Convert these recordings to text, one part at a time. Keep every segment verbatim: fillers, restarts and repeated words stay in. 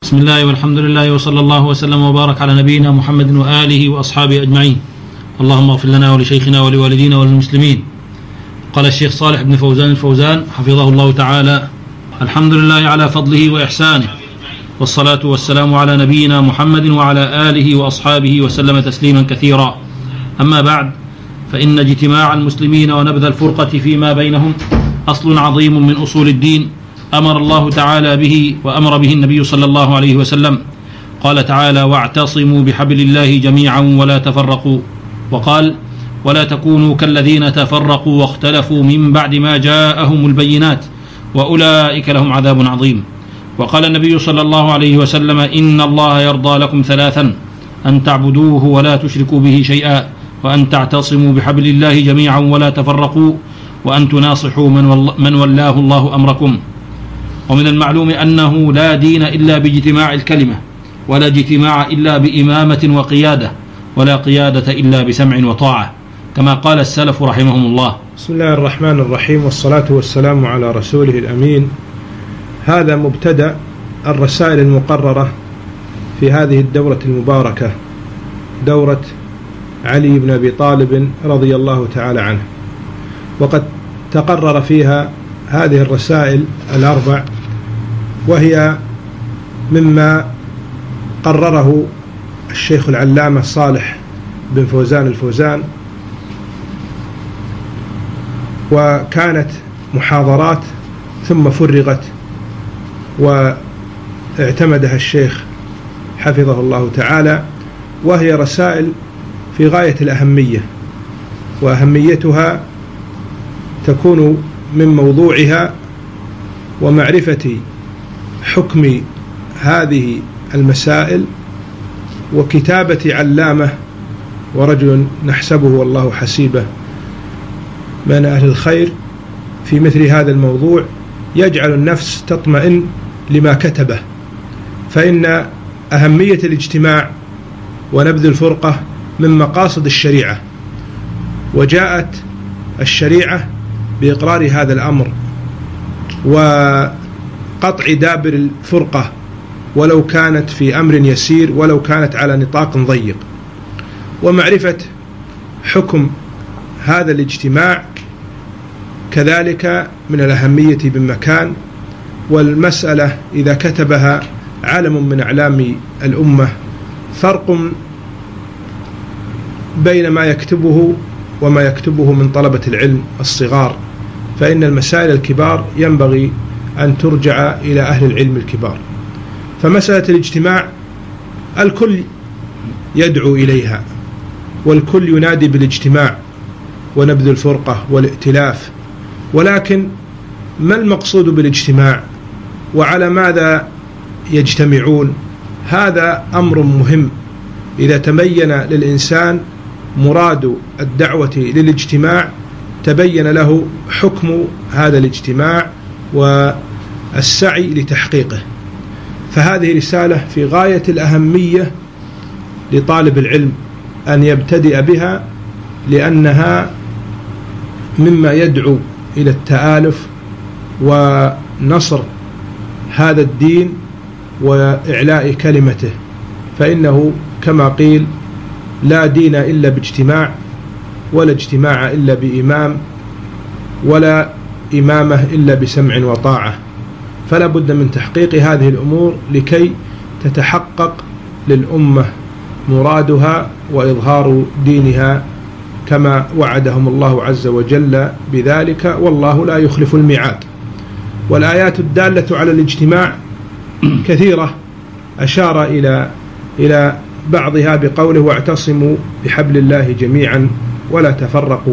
بسم الله والحمد لله وصلى الله وسلم وبارك على نبينا محمد وآله وأصحابه أجمعين. اللهم اغفر لنا ولشيخنا ولوالدينا وللمسلمين. قال الشيخ صالح بن فوزان الفوزان حفظه الله تعالى: الحمد لله على فضله وإحسانه، والصلاة والسلام على نبينا محمد وعلى آله وأصحابه وسلم تسليما كثيرا. أما بعد، فإن اجتماع المسلمين ونبذ الفرقة فيما بينهم أصل عظيم من أصول الدين أمر الله تعالى به وأمر به النبي صلى الله عليه وسلم. قال تعالى: واعتصموا بحبل الله جميعا ولا تفرقوا. وقال: ولا تكونوا كالذين تفرقوا واختلفوا من بعد ما جاءهم البينات وأولئك لهم عذاب عظيم. وقال النبي صلى الله عليه وسلم: إن الله يرضى لكم ثلاثا: أن تعبدوه ولا تشركوا به شيئا، وأن تعتصموا بحبل الله جميعا ولا تفرقوا، وأن تناصحوا من ولاه الله أمركم. ومن المعلوم أنه لا دين إلا باجتماع الكلمة، ولا اجتماع إلا بإمامة وقيادة، ولا قيادة إلا بسمع وطاعة، كما قال السلف رحمهم الله. بسم الله الرحمن الرحيم، والصلاة والسلام على رسوله الأمين. هذا مبتدأ الرسائل المقررة في هذه الدورة المباركة، دورة علي بن أبي طالب رضي الله تعالى عنه. وقد تقرر فيها هذه الرسائل الأربع، وهي مما قرره الشيخ العلامة صالح بن فوزان الفوزان، وكانت محاضرات ثم فرغت واعتمدها الشيخ حفظه الله تعالى، وهي رسائل في غاية الأهمية، وأهميتها تكون من موضوعها ومعرفة حكم هذه المسائل، وكتابة علامة ورجل نحسبه والله حسيبه من أهل الخير في مثل هذا الموضوع، يجعل النفس تطمئن لما كتبه. فإن أهمية الاجتماع ونبذ الفرقة من مقاصد الشريعة، وجاءت الشريعة بإقرار هذا الأمر وقطع دابر الفرقة، ولو كانت في أمر يسير، ولو كانت على نطاق ضيق. ومعرفة حكم هذا الاجتماع كذلك من الأهمية بمكان، والمسألة إذا كتبها علم من أعلام الأمة فرق بين ما يكتبه وما يكتبه من طلبة العلم الصغار، فإن المسائل الكبار ينبغي أن ترجع إلى أهل العلم الكبار. فمسألة الاجتماع الكل يدعو إليها، والكل ينادي بالاجتماع ونبذ الفرقة والائتلاف، ولكن ما المقصود بالاجتماع وعلى ماذا يجتمعون؟ هذا أمر مهم. إذا تبين للإنسان مراد الدعوة للاجتماع تبين له حكم هذا الاجتماع والسعي لتحقيقه. فهذه رسالة في غاية الأهمية لطالب العلم أن يبتدئ بها، لأنها مما يدعو إلى التآلف ونصر هذا الدين وإعلاء كلمته. فإنه كما قيل: لا دين إلا باجتماع، ولا اجتماع إلا بإمام، ولا إمامة إلا بسمع وطاعة. فلا بد من تحقيق هذه الأمور لكي تتحقق للأمة مرادها وإظهار دينها كما وعدهم الله عز وجل بذلك، والله لا يخلف الميعاد. والآيات الدالة على الاجتماع كثيرة، أشار إلى إلى بعضها بقوله: واعتصموا بحبل الله جميعا ولا تفرقوا،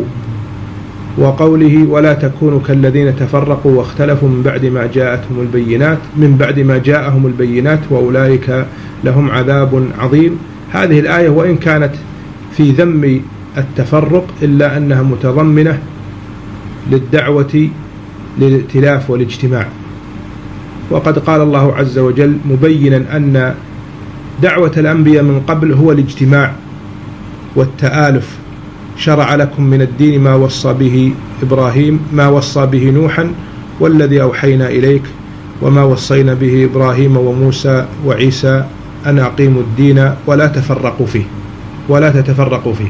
وقوله: ولا تكونوا كالذين تفرقوا واختلفوا من بعد ما جاءتهم البينات من بعد ما جاءهم البينات وأولئك لهم عذاب عظيم. هذه الآية وإن كانت في ذم التفرق إلا أنها متضمنة للدعوة للائتلاف والاجتماع. وقد قال الله عز وجل مبينا أن دعوة الأنبياء من قبل هو الاجتماع والتآلف: شرع لكم من الدين ما وصى به إبراهيم ما وصى به نوحا والذي أوحينا إليك وما وصينا به إبراهيم وموسى وعيسى أن أقيموا الدين ولا تفرقوا فيه ولا تتفرقوا فيه.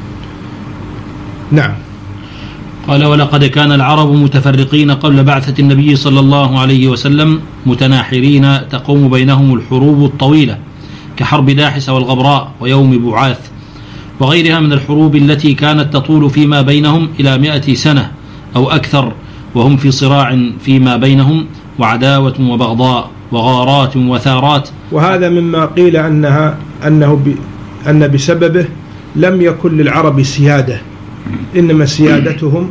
نعم. قال: ولقد كان العرب متفرقين قبل بعثة النبي صلى الله عليه وسلم، متناحرين تقوم بينهم الحروب الطويلة كحرب داحس والغبراء ويوم بعاث وغيرها من الحروب التي كانت تطول فيما بينهم إلى مئة سنة أو أكثر، وهم في صراع فيما بينهم وعداوة وبغضاء وغارات وثارات. وهذا مما قيل أنها أنه ب أن بسببه لم يكن للعرب سيادة، إنما سيادتهم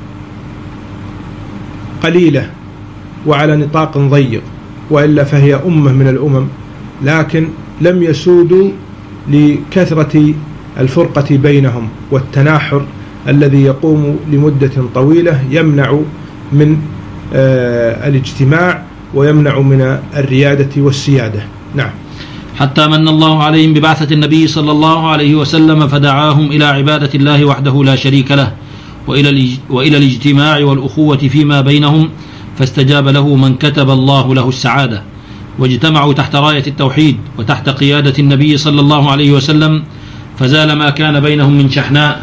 قليلة وعلى نطاق ضيق، وإلا فهي أمة من الأمم، لكن لم يسودوا لكثرة الفرقة بينهم والتناحر الذي يقوم لمدة طويلة يمنع من آه الاجتماع ويمنع من الريادة والسيادة. نعم. حتى من الله عليهم ببعثة النبي صلى الله عليه وسلم فدعاهم إلى عبادة الله وحده لا شريك له وإلى, وإلى الاجتماع والأخوة فيما بينهم، فاستجاب له من كتب الله له السعادة، واجتمعوا تحت راية التوحيد وتحت قيادة النبي صلى الله عليه وسلم، فزال ما كان بينهم من شحناء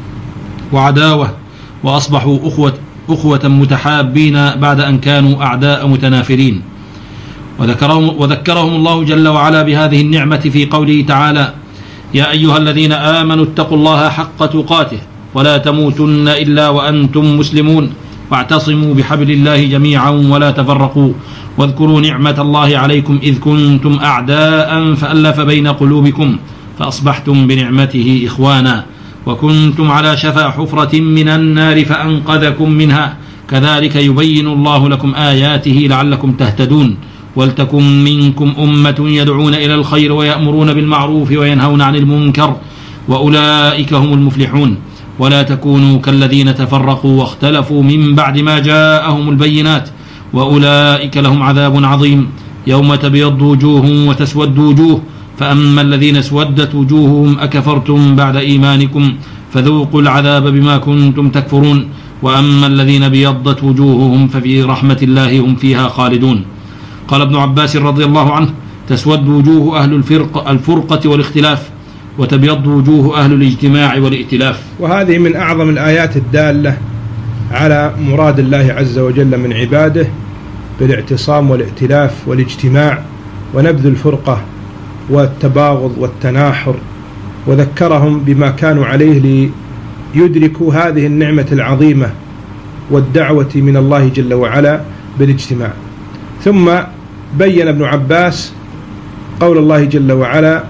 وعداوة، وأصبحوا أخوة, أخوة متحابين بعد أن كانوا أعداء متنافرين. وذكرهم, وذكرهم الله جل وعلا بهذه النعمة في قوله تعالى: يا أيها الذين آمنوا اتقوا الله حق تقاته ولا تموتن إلا وأنتم مسلمون واعتصموا بحبل الله جميعا ولا تفرقوا واذكروا نعمة الله عليكم إذ كنتم أعداء فألف بين قلوبكم فأصبحتم بنعمته إخوانا وكنتم على شفا حفرة من النار فأنقذكم منها كذلك يبين الله لكم آياته لعلكم تهتدون ولتكن منكم أمة يدعون إلى الخير ويأمرون بالمعروف وينهون عن المنكر وأولئك هم المفلحون ولا تكونوا كالذين تفرقوا واختلفوا من بعد ما جاءهم البينات وأولئك لهم عذاب عظيم يوم تبيض وجوه وتسود وجوه فأما الذين اسودت وجوههم أكفرتم بعد إيمانكم فذوقوا العذاب بما كنتم تكفرون وأما الذين بيضت وجوههم ففي رحمة الله هم فيها خالدون. قال ابن عباس رضي الله عنه: تسود وجوه أهل الفرق الفرقة والاختلاف وتبيض وجوه أهل الاجتماع والائتلاف. وهذه من أعظم الآيات الدالة على مراد الله عز وجل من عباده بالاعتصام والائتلاف والاجتماع ونبذ الفرقة والتباغض والتناحر، وذكرهم بما كانوا عليه ليدركوا هذه النعمة العظيمة والدعوة من الله جل وعلا بالاجتماع. ثم بين ابن عباس قول الله جل وعلا: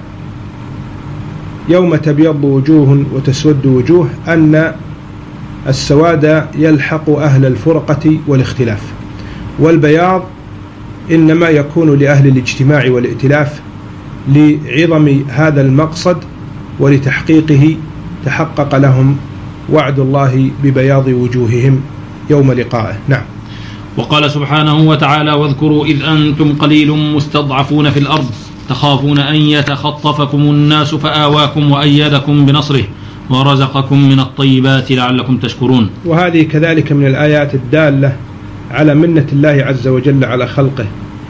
يوم تبيض وجوه وتسود وجوه، أن السواد يلحق أهل الفرقة والاختلاف، والبياض إنما يكون لأهل الاجتماع والائتلاف لعظم هذا المقصد ولتحقيقه تحقق لهم وعد الله ببياض وجوههم يوم لقائه. نعم. وقال سبحانه وتعالى: واذكروا إذ أنتم قليل مستضعفون في الأرض تخافون أن يتخطفكم الناس فآواكم وأيدكم بنصره ورزقكم من الطيبات لعلكم تشكرون. وهذه كذلك من الآيات الدالة على منة الله عز وجل على خلقه،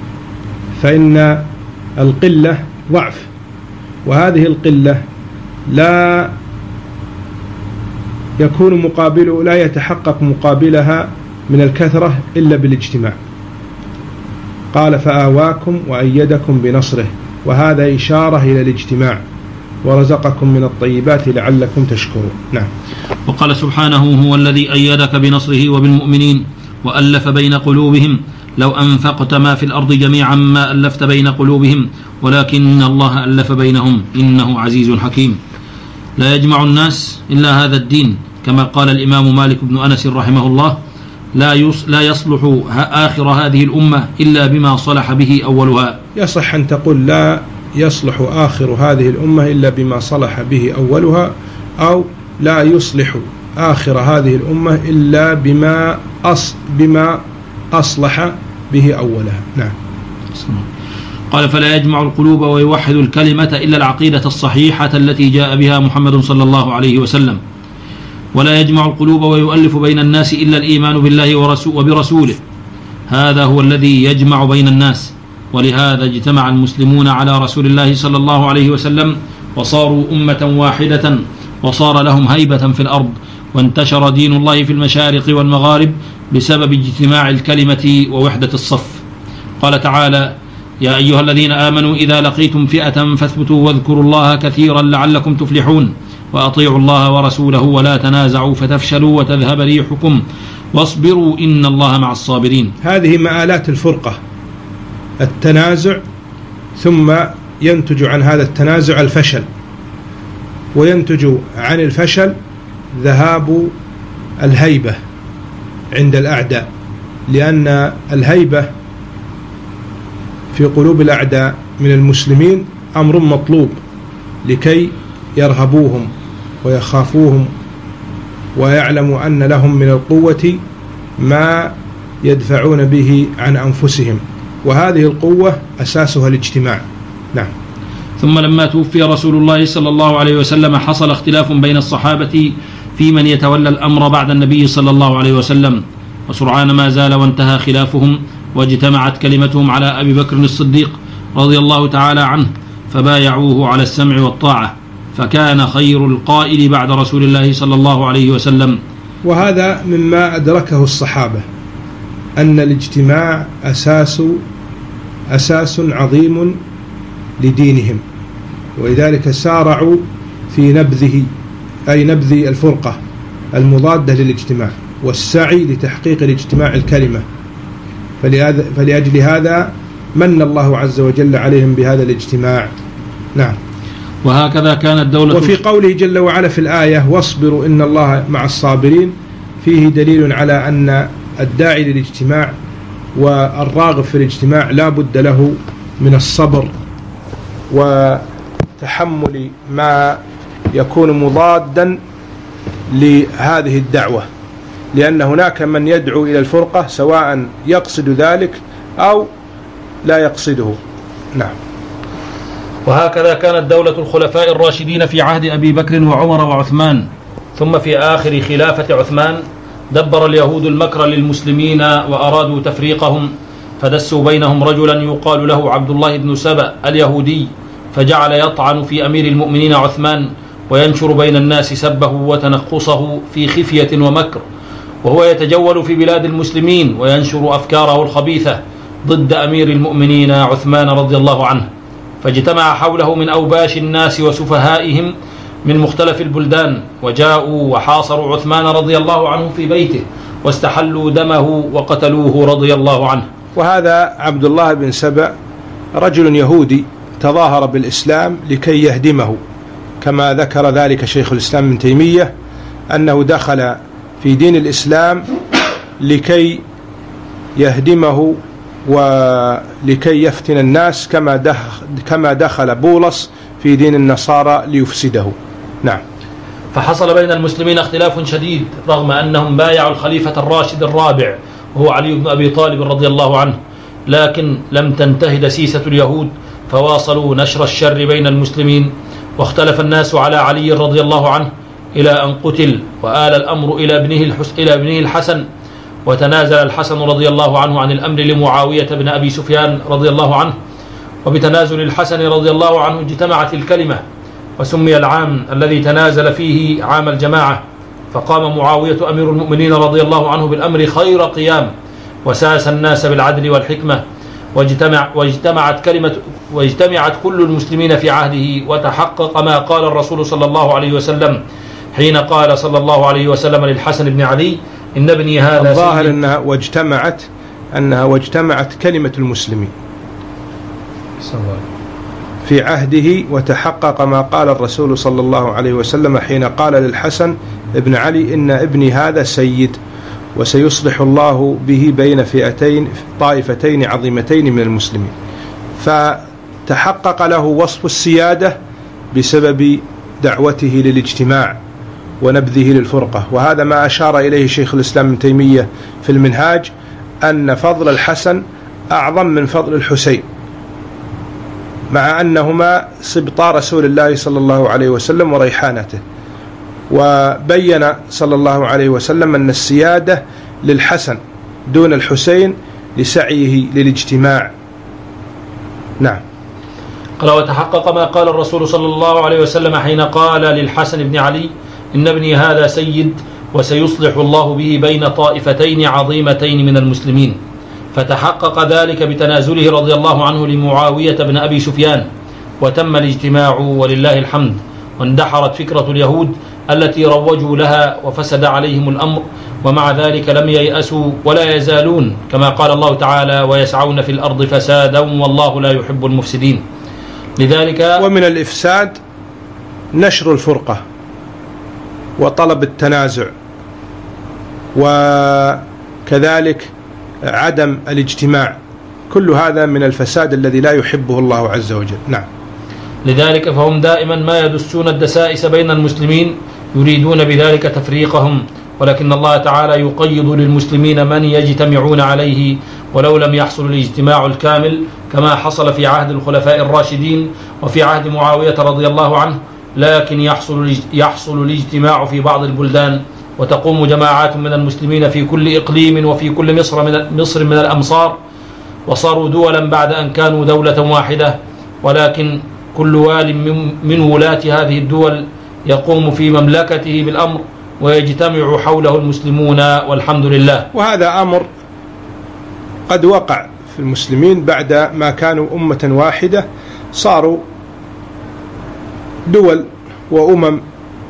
فإن القلة ضعف، وهذه القلة لا يكون مقابل لا يتحقق مقابلها من الكثرة إلا بالاجتماع. قال: فآواكم وأيدكم بنصره، وهذا إشارة إلى الاجتماع، ورزقكم من الطيبات لعلكم تشكرون. نعم. وقال سبحانه: هو الذي أيدك بنصره وبالمؤمنين وألف بين قلوبهم لو أنفقت ما في الأرض جميعا ما ألفت بين قلوبهم ولكن الله ألف بينهم إنه عزيز حكيم. لا يجمع الناس إلا هذا الدين، كما قال الإمام مالك بن أنس رحمه الله: لا لا يصلح آخر هذه الأمة إلا بما صلح به أولها. يصح أن تقول لا يصلح آخر هذه الأمة إلا بما صلح به أولها، أو لا يصلح آخر هذه الأمة إلا بما أص بما أصلح به أولها. نعم. قال: فلا يجمع القلوب ويوحد الكلمة إلا العقيدة الصحيحة التي جاء بها محمد صلى الله عليه وسلم، ولا يجمع القلوب ويؤلف بين الناس إلا الإيمان بالله وبرسوله. هذا هو الذي يجمع بين الناس، ولهذا اجتمع المسلمون على رسول الله صلى الله عليه وسلم وصاروا أمة واحدة وصار لهم هيبة في الأرض، وانتشر دين الله في المشارق والمغارب بسبب اجتماع الكلمة ووحدة الصف. قال تعالى: يا أيها الذين آمنوا إذا لقيتم فئة فاثبتوا واذكروا الله كثيرا لعلكم تفلحون وأطيعوا الله ورسوله ولا تنازعوا فتفشلوا وتذهب ريحكم واصبروا إن الله مع الصابرين. هذه مآلات الفرقة، التنازع، ثم ينتج عن هذا التنازع الفشل، وينتج عن الفشل ذهاب الهيبة عند الأعداء، لأن الهيبة في قلوب الأعداء من المسلمين أمر مطلوب لكي يرهبوهم ويخافوهم ويعلموا أن لهم من القوة ما يدفعون به عن أنفسهم، وهذه القوة أساسها الاجتماع. نعم. ثم لما توفي رسول الله صلى الله عليه وسلم حصل اختلاف بين الصحابة في من يتولى الأمر بعد النبي صلى الله عليه وسلم، وسرعان ما زال وانتهى خلافهم، واجتمعت كلمتهم على أبي بكر الصديق رضي الله تعالى عنه فبايعوه على السمع والطاعة، فكان خير القائل بعد رسول الله صلى الله عليه وسلم. وهذا مما أدركه الصحابة، أن الاجتماع أساس أساس عظيم لدينهم، ولذلك سارعوا في نبذه، أي نبذ الفرقة المضادة للاجتماع، والسعي لتحقيق الاجتماع الكلمة. فلأجل هذا من الله عز وجل عليهم بهذا الاجتماع. نعم. وهكذا كانت دولة. وفي قوله جل وعلا في الآية: واصبروا إن الله مع الصابرين، فيه دليل على أن الداعي للاجتماع والراغب في الاجتماع لا بد له من الصبر وتحمل ما يكون مضادا لهذه الدعوة، لأن هناك من يدعو إلى الفرقة سواء يقصد ذلك أو لا يقصده. نعم. وهكذا كانت دولة الخلفاء الراشدين في عهد أبي بكر وعمر وعثمان، ثم في آخر خلافة عثمان دبر اليهود المكر للمسلمين وأرادوا تفريقهم، فدسوا بينهم رجلا يقال له عبد الله بن سبأ اليهودي، فجعل يطعن في أمير المؤمنين عثمان وينشر بين الناس سبه وتنقصه في خفية ومكر، وهو يتجول في بلاد المسلمين وينشر أفكاره الخبيثة ضد أمير المؤمنين عثمان رضي الله عنه، فاجتمع حوله من أوباش الناس وسفهائهم من مختلف البلدان، وجاءوا وحاصروا عثمان رضي الله عنه في بيته واستحلوا دمه وقتلوه رضي الله عنه. وهذا عبد الله بن سبأ رجل يهودي تظاهر بالإسلام لكي يهدمه، كما ذكر ذلك شيخ الإسلام ابن تيمية أنه دخل في دين الإسلام لكي يهدمه ولكي يفتن الناس، كما دخل, كما دخل بولس في دين النصارى ليفسده. نعم. فحصل بين المسلمين اختلاف شديد رغم أنهم بايعوا الخليفة الراشد الرابع وهو علي بن أبي طالب رضي الله عنه، لكن لم تنتهي دسيسة اليهود فواصلوا نشر الشر بين المسلمين، واختلف الناس على علي رضي الله عنه إلى أن قتل، وآل الأمر إلى ابنه, إلى ابنه الحسن، وتنازل الحسن رضي الله عنه عن الأمر لمعاوية بن أبي سفيان رضي الله عنه، وبتنازل الحسن رضي الله عنه اجتمعت الكلمة، وسمي العام الذي تنازل فيه عام الجماعة، فقام معاوية أمير المؤمنين رضي الله عنه بالأمر خير قيام، وساس الناس بالعدل والحكمة، واجتمع واجتمعت كلمة واجتمعت كل المسلمين في عهده، وتحقق ما قال الرسول صلى الله عليه وسلم حين قال صلى الله عليه وسلم للحسن بن علي: إن ابني هذا الظاهر أنها واجتمعت أنها واجتمعت كلمة المسلمين في عهده، وتحقق ما قال الرسول صلى الله عليه وسلم حين قال للحسن بن علي: إن ابني هذا سيد وسيصلح الله به بين فئتين طائفتين عظيمتين من المسلمين. فتحقق له وصف السيادة بسبب دعوته للاجتماع ونبذه للفرقة، وهذا ما أشار إليه شيخ الإسلام ابن تيمية في المنهاج، أن فضل الحسن أعظم من فضل الحسين، مع أنهما سبطا رسول الله صلى الله عليه وسلم وريحانته. وبين صلى الله عليه وسلم أن السيادة للحسن دون الحسين لسعيه للاجتماع. نعم. قال: وتحقق ما قال الرسول صلى الله عليه وسلم حين قال للحسن بن علي: إن ابني هذا سيد وسيصلح الله به بين طائفتين عظيمتين من المسلمين. فتحقق ذلك بتنازله رضي الله عنه لمعاوية بن أبي سفيان، وتم الاجتماع ولله الحمد، واندحرت فكرة اليهود التي روجوا لها وفسد عليهم الأمر، ومع ذلك لم ييأسوا ولا يزالون، كما قال الله تعالى: ويسعون في الأرض فسادا والله لا يحب المفسدين. لذلك ومن الإفساد نشر الفرقة وطلب التنازع، وكذلك عدم الاجتماع، كل هذا من الفساد الذي لا يحبه الله عز وجل. نعم. لذلك فهم دائما ما يدسون الدسائس بين المسلمين يريدون بذلك تفريقهم، ولكن الله تعالى يقيض للمسلمين من يجتمعون عليه، ولو لم يحصل الاجتماع الكامل كما حصل في عهد الخلفاء الراشدين وفي عهد معاوية رضي الله عنه، لكن يحصل يحصل الاجتماع في بعض البلدان، وتقوم جماعات من المسلمين في كل إقليم وفي كل مصر من مصر من الأمصار، وصاروا دولا بعد أن كانوا دولة واحدة، ولكن كل وال من ولاة هذه الدول يقوم في مملكته بالأمر ويجتمع حوله المسلمون والحمد لله. وهذا أمر قد وقع في المسلمين بعد ما كانوا أمة واحدة، صاروا دول وأمم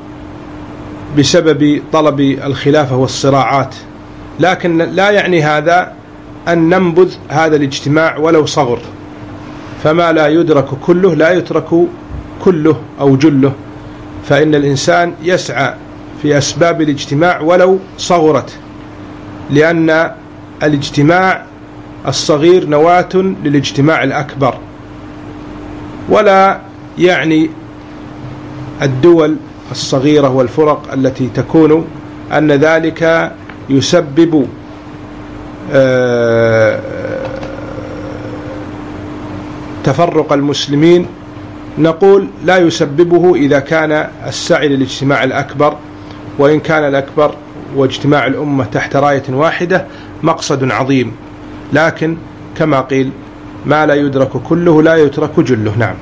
بسبب طلب الخلافة والصراعات، لكن لا يعني هذا أن ننبذ هذا الاجتماع ولو صغر، فما لا يدرك كله لا يترك كله أو جله، فإن الإنسان يسعى في أسباب الاجتماع ولو صغرت، لأن الاجتماع الصغير نواة للاجتماع الأكبر. ولا يعني الدول الصغيرة والفرق التي تكون أن ذلك يسبب تفرق المسلمين، نقول لا يسببه إذا كان السعي للاجتماع الأكبر، وإن كان الأكبر واجتماع الأمة تحت راية واحدة مقصد عظيم، لكن كما قيل ما لا يدرك كله لا يترك جله. نعم.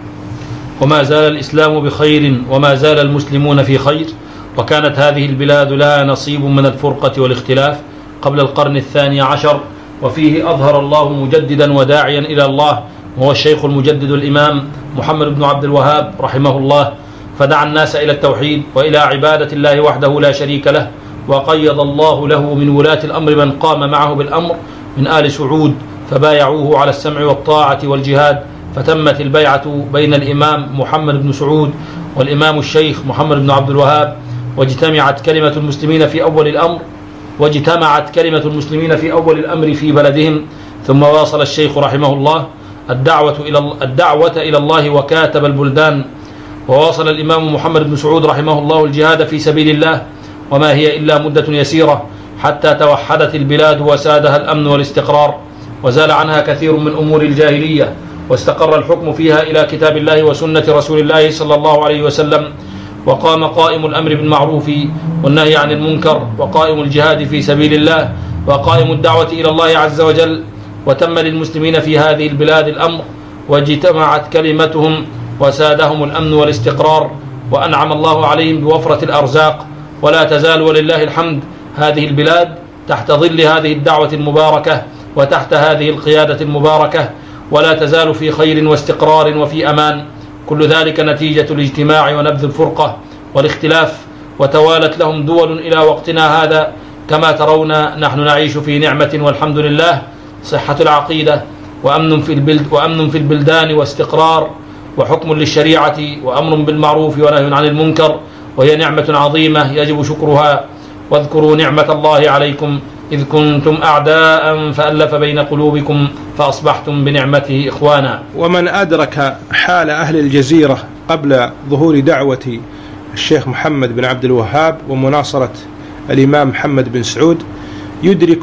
وما زال الإسلام بخير وما زال المسلمون في خير، وكانت هذه البلاد لها نصيب من الفرقة والاختلاف قبل القرن الثاني عشر، وفيه أظهر الله مجددا وداعيا إلى الله، وهو الشيخ المجدد الإمام محمد بن عبد الوهاب رحمه الله، فدعا الناس إلى التوحيد وإلى عبادة الله وحده لا شريك له، وقيض الله له من ولاة الأمر من قام معه بالأمر من آل سعود، فبايعوه على السمع والطاعة والجهاد، فتمت البيعة بين الإمام محمد بن سعود والإمام الشيخ محمد بن عبد الوهاب، واجتمعت كلمة المسلمين في أول الأمر واجتمعت كلمة المسلمين في أول الأمر في بلدهم. ثم واصل الشيخ رحمه الله الدعوة إلى الدعوة إلى الله وكاتب البلدان، وواصل الإمام محمد بن سعود رحمه الله الجهاد في سبيل الله، وما هي إلا مدة يسيرة حتى توحدت البلاد وسادها الأمن والاستقرار، وزال عنها كثير من أمور الجاهلية، واستقر الحكم فيها إلى كتاب الله وسنة رسول الله صلى الله عليه وسلم، وقام قائم الأمر بالمعروف والنهي عن المنكر، وقائم الجهاد في سبيل الله، وقائم الدعوة إلى الله عز وجل، وتم للمسلمين في هذه البلاد الأمر، واجتمعت كلمتهم وسادهم الأمن والاستقرار، وأنعم الله عليهم بوفرة الأرزاق، ولا تزال ولله الحمد هذه البلاد تحت ظل هذه الدعوة المباركة وتحت هذه القيادة المباركة، ولا تزال في خير واستقرار وفي أمان، كل ذلك نتيجة الاجتماع ونبذ الفرقة والاختلاف، وتوالت لهم دول إلى وقتنا هذا. كما ترون نحن نعيش في نعمة والحمد لله، صحة العقيدة وأمن في البلد وأمن في البلدان واستقرار وحكم للشريعة وأمر بالمعروف ونهي عن المنكر، وهي نعمة عظيمة يجب شكرها. واذكروا نعمة الله عليكم إذ كنتم أعداء فألف بين قلوبكم فأصبحتم بنعمته إخوانا. ومن أدرك حال أهل الجزيرة قبل ظهور دعوة الشيخ محمد بن عبد الوهاب ومناصرة الإمام محمد بن سعود يدرك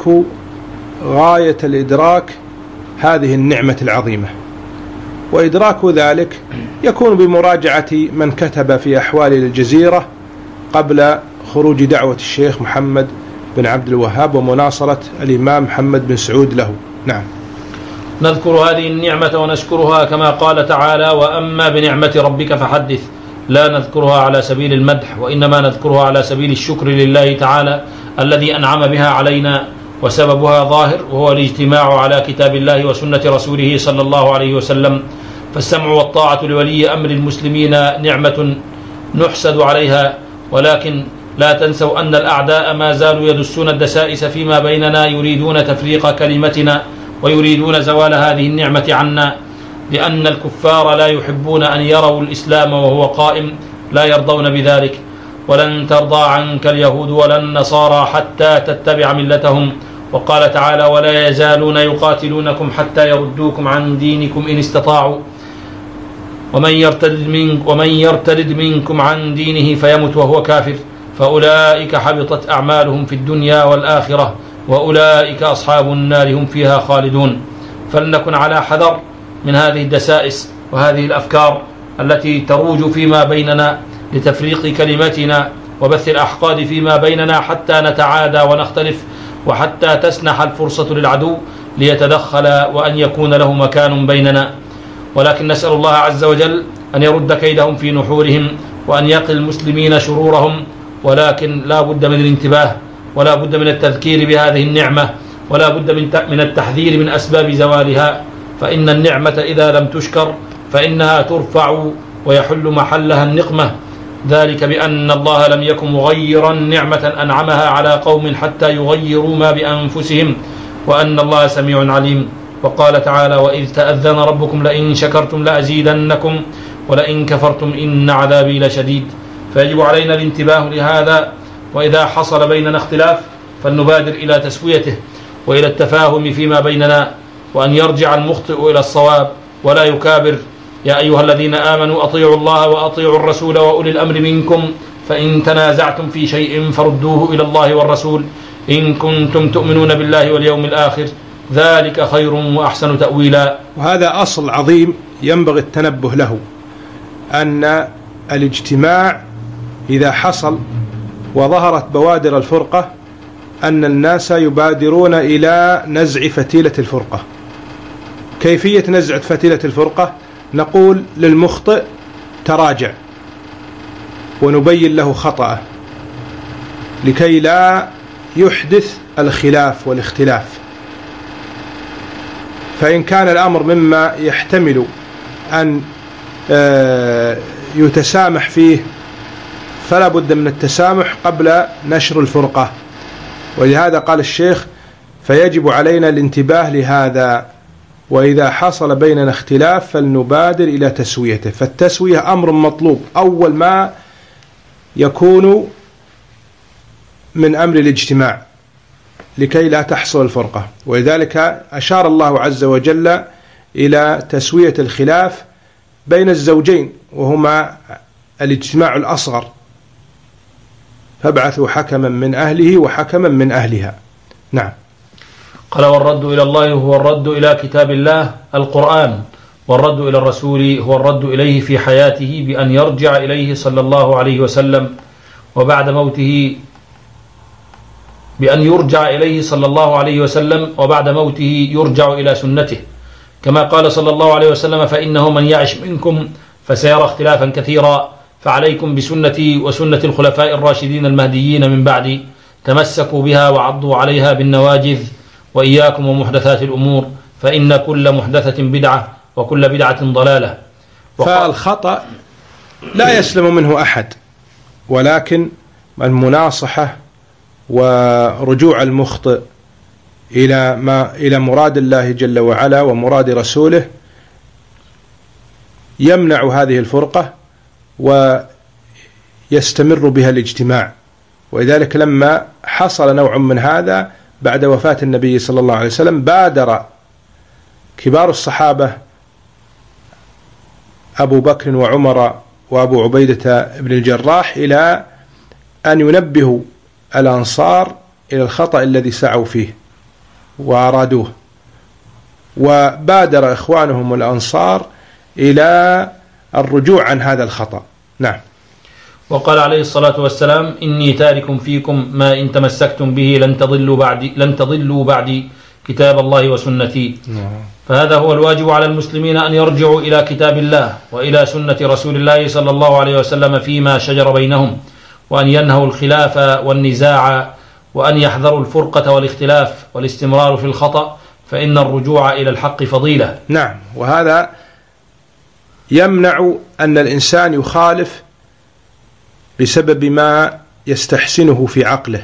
غاية الإدراك هذه النعمة العظيمة، وإدراك ذلك يكون بمراجعة من كتب في أحوال الجزيرة قبل خروج دعوة الشيخ محمد بن عبد الوهاب ومناصرة الإمام محمد بن سعود له. نعم. نذكر هذه النعمة ونشكرها كما قال تعالى: وأما بنعمة ربك فحدث. لا نذكرها على سبيل المدح، وإنما نذكرها على سبيل الشكر لله تعالى الذي أنعم بها علينا، وسببها ظاهر، وهو الاجتماع على كتاب الله وسنة رسوله صلى الله عليه وسلم. فالسمع والطاعة لولي أمر المسلمين نعمة نحسد عليها، ولكن لا تنسوا أن الأعداء ما زالوا يدسون الدسائس فيما بيننا، يريدون تفريق كلمتنا ويريدون زوال هذه النعمة عنا، لأن الكفار لا يحبون أن يروا الإسلام وهو قائم، لا يرضون بذلك. ولن ترضى عنك اليهود ولا النصارى حتى تتبع ملتهم. وقال تعالى: ولا يزالون يقاتلونكم حتى يردوكم عن دينكم إن استطاعوا ومن يرتد, من ومن يرتد منكم عن دينه فيمت وهو كافر فأولئك حبطت أعمالهم في الدنيا والآخرة وأولئك أصحاب النار هم فيها خالدون. فلنكن على حذر من هذه الدسائس وهذه الأفكار التي تروج فيما بيننا لتفريق كلمتنا وبث الأحقاد فيما بيننا، حتى نتعادى ونختلف، وحتى تسنح الفرصة للعدو ليتدخل وأن يكون له مكان بيننا. ولكن نسأل الله عز وجل أن يرد كيدهم في نحورهم، وأن يقي المسلمين شرورهم. ولكن لا بد من الانتباه، ولا بد من التذكير بهذه النعمة، ولا بد من التحذير من أسباب زوالها. فإن النعمة إذا لم تشكر فإنها ترفع ويحل محلها النقمة، ذلك بأن الله لم يكن مغيرا نعمة أنعمها على قوم حتى يغيروا ما بأنفسهم، وأن الله سميع عليم. وقال تعالى: وإذ تأذن ربكم لئن شكرتم لأزيدنكم ولئن كفرتم إن عذابي لشديد. فيجب علينا الانتباه لهذا، وإذا حصل بيننا اختلاف فلنبادر إلى تسويته وإلى التفاهم فيما بيننا، وأن يرجع المخطئ إلى الصواب ولا يكابر. يا أيها الذين آمنوا أطيعوا الله وأطيعوا الرسول وأولي الأمر منكم، فإن تنازعتم في شيء فردوه إلى الله والرسول إن كنتم تؤمنون بالله واليوم الآخر، ذلك خير وأحسن تأويلا. وهذا أصل عظيم ينبغي التنبه له، أن الاجتماع إذا حصل وظهرت بوادر الفرقة أن الناس يبادرون إلى نزع فتيلة الفرقة. كيفية نزع فتيلة الفرقة؟ نقول للمخطئ تراجع ونبين له خطأه لكي لا يحدث الخلاف والاختلاف. فإن كان الأمر مما يحتمل أن يتسامح فيه فلا بد من التسامح قبل نشر الفرقة. ولهذا قال الشيخ: فيجب علينا الانتباه لهذا، وإذا حصل بيننا اختلاف فلنبادر إلى تسويته. فالتسوية أمر مطلوب أول ما يكون من أمر الاجتماع لكي لا تحصل الفرقة. ولذلك أشار الله عز وجل إلى تسوية الخلاف بين الزوجين وهما الاجتماع الأصغر، فابعثوا حكما من أهله وحكما من أهلها. نعم. قال: والرد إلى الله هو الرد إلى كتاب الله القرآن، والرد إلى الرسول هو الرد إليه في حياته بأن يرجع إليه صلى الله عليه وسلم، وبعد موته بأن يرجع إليه صلى الله عليه وسلم وبعد موته يرجع إلى سنته، كما قال صلى الله عليه وسلم: فإنه من يعش منكم فسيرى اختلافا كثيرا، فعليكم بسنتي وسنة الخلفاء الراشدين المهديين من بعدي، تمسكوا بها وعضوا عليها بالنواجذ، وإياكم ومحدثات الأمور، فإن كل محدثة بدعة وكل بدعة ضلالة. فالخطأ لا يسلم منه أحد، ولكن المناصحة ورجوع المخطئ إلى ما إلى مراد الله جل وعلا ومراد رسوله يمنع هذه الفرقة ويستمر بها الاجتماع. ولذلك لما حصل نوع من هذا بعد وفاة النبي صلى الله عليه وسلم بادر كبار الصحابة أبو بكر وعمر وأبو عبيدة بن الجراح إلى أن ينبهوا الأنصار إلى الخطأ الذي سعوا فيه وأرادوه، وبادر إخوانهم الأنصار إلى الرجوع عن هذا الخطأ. نعم. وقال عليه الصلاة والسلام: إني تارك فيكم ما إن تمسكتم به لن تضلوا بعدي, لن تضلوا بعدي كتاب الله وسنتي. فهذا هو الواجب على المسلمين أن يرجعوا إلى كتاب الله وإلى سنة رسول الله صلى الله عليه وسلم فيما شجر بينهم، وأن ينهوا الخلاف والنزاع، وأن يحذروا الفرقة والاختلاف والاستمرار في الخطأ، فإن الرجوع إلى الحق فضيلة. نعم، وهذا يمنع أن الإنسان يخالف بسبب ما يستحسنه في عقله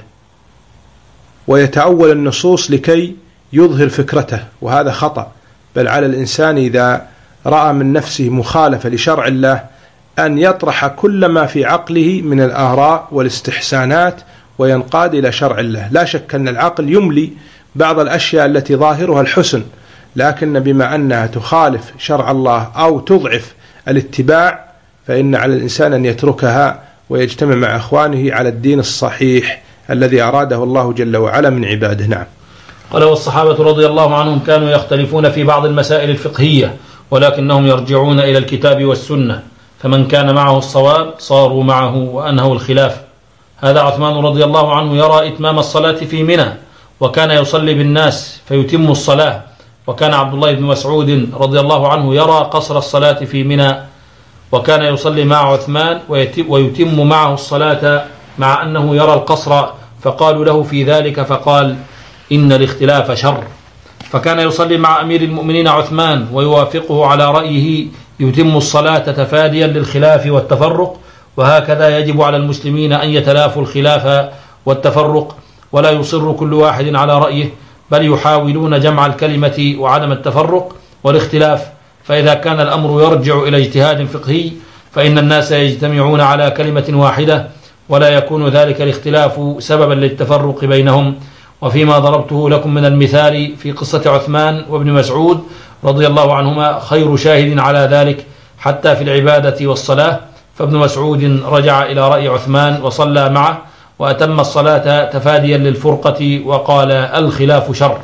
ويتأول النصوص لكي يظهر فكرته، وهذا خطأ. بل على الإنسان إذا رأى من نفسه مخالفة لشرع الله أن يطرح كل ما في عقله من الآراء والاستحسانات وينقاد إلى شرع الله. لا شك أن العقل يملي بعض الأشياء التي ظاهرها الحسن، لكن بما أنها تخالف شرع الله أو تضعف الاتباع فإن على الإنسان أن يتركها ويجتمع مع أخوانه على الدين الصحيح الذي أراده الله جل وعلا من عباده. نعم. قال: والصحابة رضي الله عنهم كانوا يختلفون في بعض المسائل الفقهية، ولكنهم يرجعون إلى الكتاب والسنة، فمن كان معه الصواب صاروا معه وأنهوا الخلاف. هذا عثمان رضي الله عنه يرى إتمام الصلاة في منى، وكان يصلي بالناس فيتم الصلاة. وكان عبد الله بن مسعود رضي الله عنه يرى قصر الصلاة في منى، وكان يصلي مع عثمان ويتم معه الصلاة مع أنه يرى القصر، فقالوا له في ذلك فقال: إن الاختلاف شر. فكان يصلي مع أمير المؤمنين عثمان ويوافقه على رأيه يتم الصلاة تفاديا للخلاف والتفرق. وهكذا يجب على المسلمين أن يتلافوا الخلاف والتفرق، ولا يصر كل واحد على رأيه، بل يحاولون جمع الكلمة وعدم التفرق والاختلاف. فإذا كان الأمر يرجع إلى اجتهاد فقهي فإن الناس يجتمعون على كلمة واحدة، ولا يكون ذلك الاختلاف سببا للتفرق بينهم. وفيما ضربته لكم من المثال في قصة عثمان وابن مسعود رضي الله عنهما خير شاهد على ذلك حتى في العبادة والصلاة. فابن مسعود رجع إلى رأي عثمان وصلى معه وأتم الصلاة تفاديا للفرقة وقال: الخلاف شر.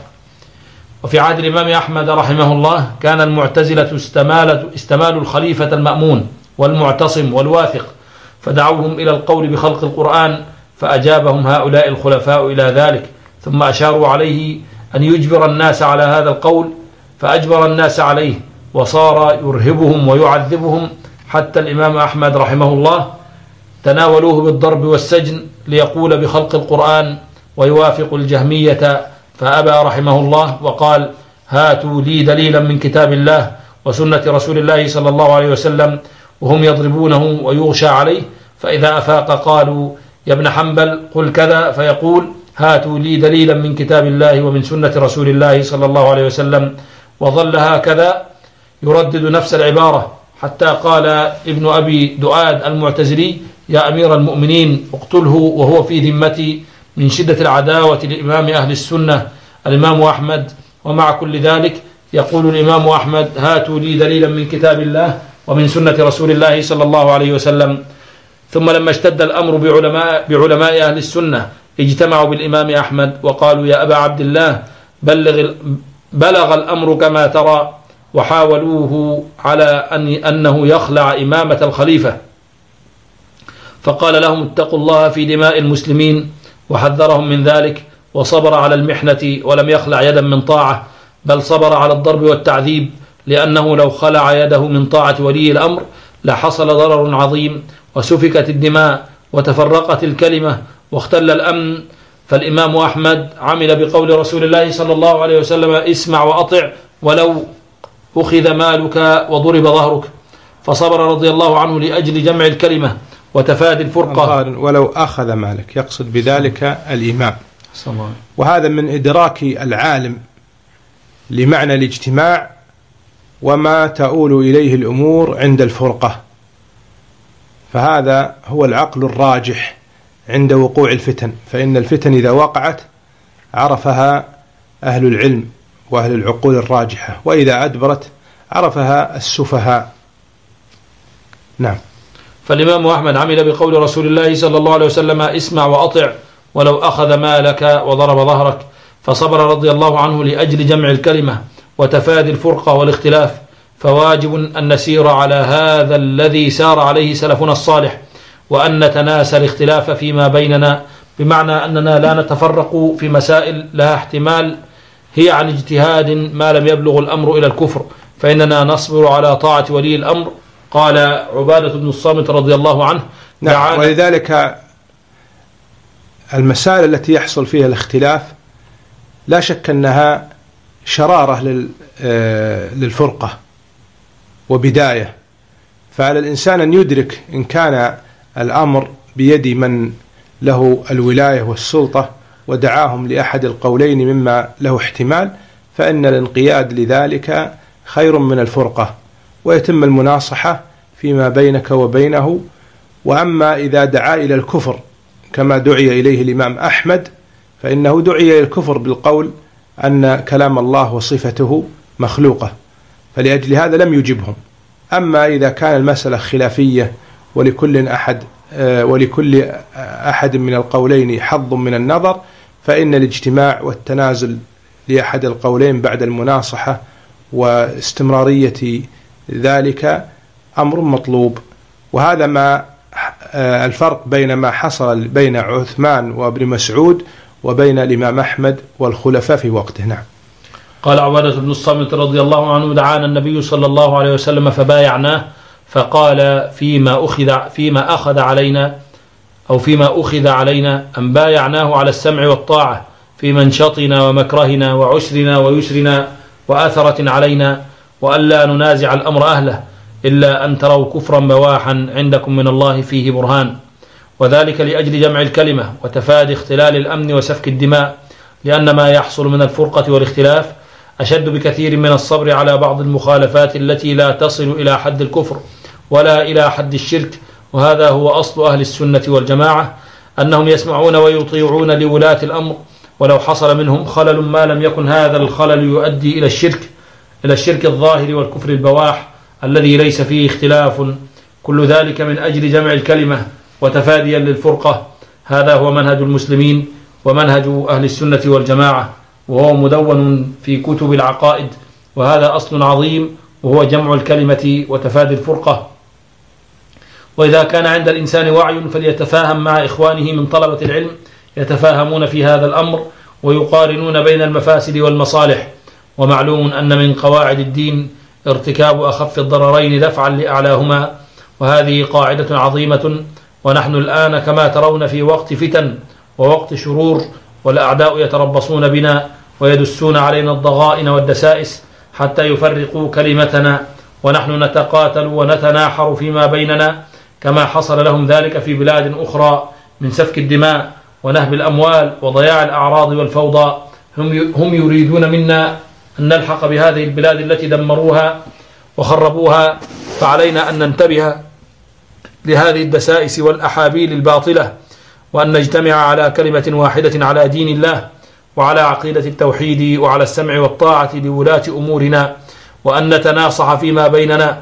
وفي عهد الإمام أحمد رحمه الله كان المعتزلة استمالوا الخليفة المأمون والمعتصم والواثق، فدعوهم إلى القول بخلق القرآن، فأجابهم هؤلاء الخلفاء إلى ذلك، ثم أشاروا عليه أن يجبر الناس على هذا القول، فأجبر الناس عليه وصار يرهبهم ويعذبهم، حتى الإمام أحمد رحمه الله تناولوه بالضرب والسجن ليقول بخلق القرآن ويوافق الجهمية، فأبى رحمه الله وقال: هاتوا لي دليلا من كتاب الله وسنة رسول الله صلى الله عليه وسلم، وهم يضربونه ويغشى عليه. فإذا أفاق قالوا: يا ابن حنبل قل كذا، فيقول: هاتوا لي دليلا من كتاب الله ومن سنة رسول الله صلى الله عليه وسلم. وظل هكذا يردد نفس العبارة حتى قال ابن أبي دؤاد المعتزلي: يا أمير المؤمنين اقتله وهو في ذمتي، من شدة العداوة لإمام أهل السنة الإمام أحمد. ومع كل ذلك يقول الإمام أحمد: هاتوا لي دليلا من كتاب الله ومن سنة رسول الله صلى الله عليه وسلم. ثم لما اشتد الأمر بعلماء, بعلماء أهل السنة اجتمعوا بالإمام أحمد وقالوا: يا أبا عبد الله بلغ, بلغ الأمر كما ترى، وحاولوه على أن أنه يخلع إمامة الخليفة، فقال لهم: اتقوا الله في دماء المسلمين، وحذرهم من ذلك، وصبر على المحنة ولم يخلع يدا من طاعة، بل صبر على الضرب والتعذيب، لأنه لو خلع يده من طاعة ولي الأمر لحصل ضرر عظيم، وسفكت الدماء، وتفرقت الكلمة، واختل الأمن. فالإمام أحمد عمل بقول رسول الله صلى الله عليه وسلم: اسمع وأطع ولو أخذ مالك وضرب ظهرك. فصبر رضي الله عنه لأجل جمع الكلمة وتفادي الفرقة. ولو أخذ مالك يقصد بذلك الإمام. وهذا من إدراك العالم لمعنى الاجتماع وما تؤول إليه الأمور عند الفرقة، فهذا هو العقل الراجح عند وقوع الفتن. فإن الفتن إذا وقعت عرفها أهل العلم وأهل العقول الراجحة، وإذا أدبرت عرفها السفهاء. نعم. فالإمام أحمد عمل بقول رسول الله صلى الله عليه وسلم: اسمع وأطع ولو أخذ مالك وضرب ظهرك. فصبر رضي الله عنه لأجل جمع الكلمة وتفادي الفرقة والاختلاف. فواجب أن نسير على هذا الذي سار عليه سلفنا الصالح، وأن نتناسى الاختلاف فيما بيننا، بمعنى أننا لا نتفرق في مسائل لها احتمال هي عن اجتهاد ما لم يبلغ الأمر إلى الكفر، فإننا نصبر على طاعة ولي الأمر. قال عبادة بن الصامت رضي الله عنه: نعم. ولذلك المسائل التي يحصل فيها الاختلاف لا شك أنها شرارة للفرقة وبداية، فعلى الإنسان أن يدرك إن كان الأمر بيد من له الولاية والسلطة ودعاهم لأحد القولين مما له احتمال، فإن الانقياد لذلك خير من الفرقة، ويتم المناصحة فيما بينك وبينه. وأما إذا دعا إلى الكفر كما دعي إليه الإمام أحمد، فإنه دعي إلى الكفر بالقول أن كلام الله وصفته مخلوقة، فلأجل هذا لم يجبهم. أما إذا كان المسألة خلافية ولكل أحد ولكل أحد من القولين حظ من النظر، فإن الاجتماع والتنازل لأحد القولين بعد المناصحة واستمرارية ذلك أمر مطلوب. وهذا ما الفرق بين ما حصل بين عثمان وابن مسعود وبين الإمام أحمد والخلفاء في وقته. نعم. قال عبادة بن الصامت رضي الله عنه: دعانا النبي صلى الله عليه وسلم فبايعناه، فقال: فيما أخذ فيما أخذ علينا أو فيما أخذ علينا أن بايعناه على السمع والطاعة في منشطنا ومكرهنا وعسرنا ويسرنا وآثرة علينا، وألا ننازع الأمر أهله إلا أن تروا كفرا بواحا عندكم من الله فيه برهان. وذلك لأجل جمع الكلمة وتفادي اختلال الأمن وسفك الدماء، لأن ما يحصل من الفرقة والاختلاف أشد بكثير من الصبر على بعض المخالفات التي لا تصل إلى حد الكفر ولا إلى حد الشرك. وهذا هو أصل أهل السنة والجماعة، أنهم يسمعون ويطيعون لولاة الأمر ولو حصل منهم خلل ما لم يكن هذا الخلل يؤدي إلى الشرك إلى الشرك الظاهر والكفر البواح الذي ليس فيه اختلاف، كل ذلك من أجل جمع الكلمة وتفاديا للفرقة. هذا هو منهج المسلمين ومنهج أهل السنة والجماعة، وهو مدون في كتب العقائد، وهذا أصل عظيم وهو جمع الكلمة وتفادي الفرقة. وإذا كان عند الإنسان وعي فليتفاهم مع إخوانه من طلبة العلم يتفاهمون في هذا الأمر ويقارنون بين المفاسد والمصالح. ومعلوم أن من قواعد الدين ارتكاب أخف الضررين دفعا لأعلاهما، وهذه قاعدة عظيمة. ونحن الآن كما ترون في وقت فتن ووقت شرور، والأعداء يتربصون بنا ويدسون علينا الضغائن والدسائس حتى يفرقوا كلمتنا، ونحن نتقاتل ونتناحر فيما بيننا كما حصل لهم ذلك في بلاد أخرى من سفك الدماء ونهب الأموال وضياع الأعراض والفوضى. هم يريدون منا أن نلحق بهذه البلاد التي دمروها وخربوها، فعلينا أن ننتبه لهذه الدسائس والأحابيل الباطلة، وأن نجتمع على كلمة واحدة على دين الله وعلى عقيدة التوحيد وعلى السمع والطاعة لولاة أمورنا، وأن نتناصح فيما بيننا،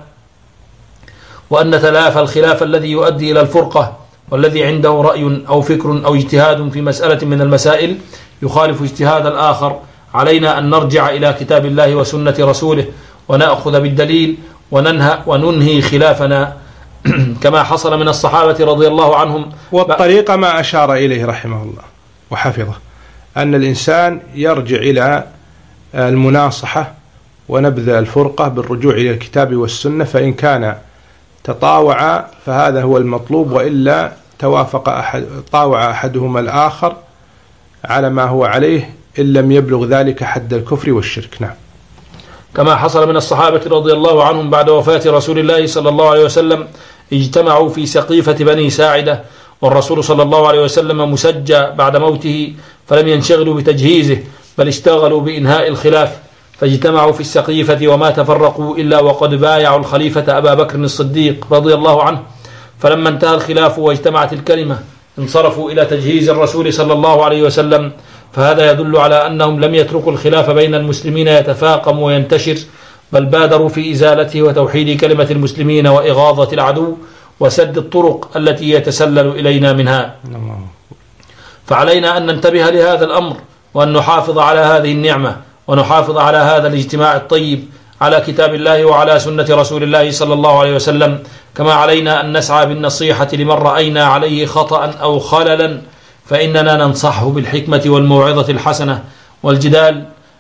وأن نتلافى الخلاف الذي يؤدي إلى الفرقة، والذي عنده رأي أو فكر أو اجتهاد في مسألة من المسائل يخالف اجتهاد الآخر علينا أن نرجع إلى كتاب الله وسنة رسوله ونأخذ بالدليل وننهى وننهي خلافنا كما حصل من الصحابة رضي الله عنهم. والطريقة ما أشار إليه رحمه الله وحفظه، أن الإنسان يرجع إلى المناصحة ونبذ الفرقة بالرجوع إلى الكتاب والسنة، فإن كان تطاوع فهذا هو المطلوب، وإلا توافق أحد طاوع أحدهما الآخر على ما هو عليه إن لم يبلغ ذلك حد الكفر والشرك. نعم. كما حصل من الصحابة رضي الله عنهم بعد وفاة رسول الله صلى الله عليه وسلم، اجتمعوا في سقيفة بني ساعدة، والرسول صلى الله عليه وسلم مسجى بعد موته، فلم ينشغلوا بتجهيزه بل اشتغلوا بإنهاء الخلاف، فاجتمعوا في السقيفة وما تفرقوا إلا وقد بايعوا الخليفة أبا بكر الصديق رضي الله عنه. فلما انتهى الخلاف واجتمعت الكلمة انصرفوا إلى تجهيز الرسول صلى الله عليه وسلم، فهذا يدل على أنهم لم يتركوا الخلاف بين المسلمين يتفاقم وينتشر، بل بادروا في إزالته وتوحيد كلمة المسلمين وإغاظة العدو وسد الطرق التي يتسلل إلينا منها. فعلينا أن ننتبه لهذا الأمر، وأن نحافظ على هذه النعمة، ونحافظ على هذا الاجتماع الطيب على كتاب الله وعلى سنة رسول الله صلى الله عليه وسلم. كما علينا أن نسعى بالنصيحة لمن رأينا عليه خطأ أو خللا، فإننا ننصحه بالحكمة والموعظة الحسنة. والجدال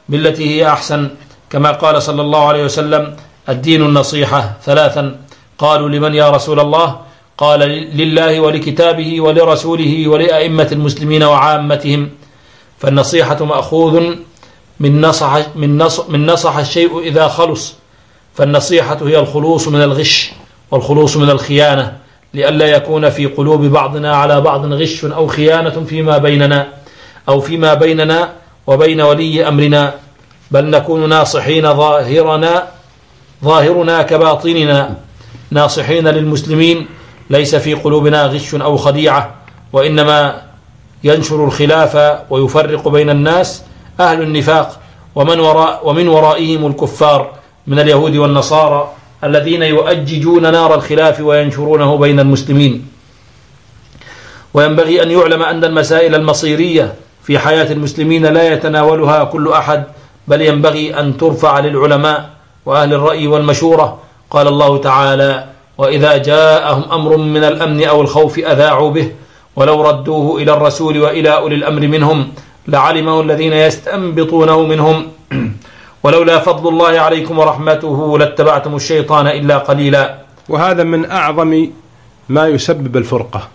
بالتي هي أحسن، كما قال صلى الله عليه وسلم: الدين النصيحة ثلاثا. قالوا: لمن يا رسول الله؟ قال: لله ولكتابه ولرسوله ولأئمة المسلمين وعامتهم. فالنصيحة مأخوذ من نصح, من نصح, من نصح الشيء إذا خلص، فالنصيحة هي الخلوص من الغش والخلوص من الخيانة، لئلا يكون في قلوب بعضنا على بعض غش أو خيانة فيما بيننا أو فيما بيننا وبين ولي أمرنا، بل نكون ناصحين ظاهرنا ظاهرنا كباطننا، ناصحين للمسلمين، ليس في قلوبنا غش أو خديعة، وإنما ينشر الخلاف ويفرق بين الناس أهل النفاق ومن وراء ومن ورائهم الكفار من اليهود والنصارى الذين يؤججون نار الخلاف وينشرونه بين المسلمين. وينبغي أن يعلم أن المسائل المصيرية في حياة المسلمين لا يتناولها كل أحد، بل ينبغي أن ترفع للعلماء وأهل الرأي والمشورة. قال الله تعالى: وإذا جاءهم أمر من الأمن أو الخوف أذاعوا به ولو ردوه إلى الرسول وإلى أولي الأمر منهم لعلمه الذين يستنبطونه منهم ولولا فضل الله عليكم ورحمته لاتبعتم الشيطان إلا قليلا. وهذا من أعظم ما يسبب الفرقة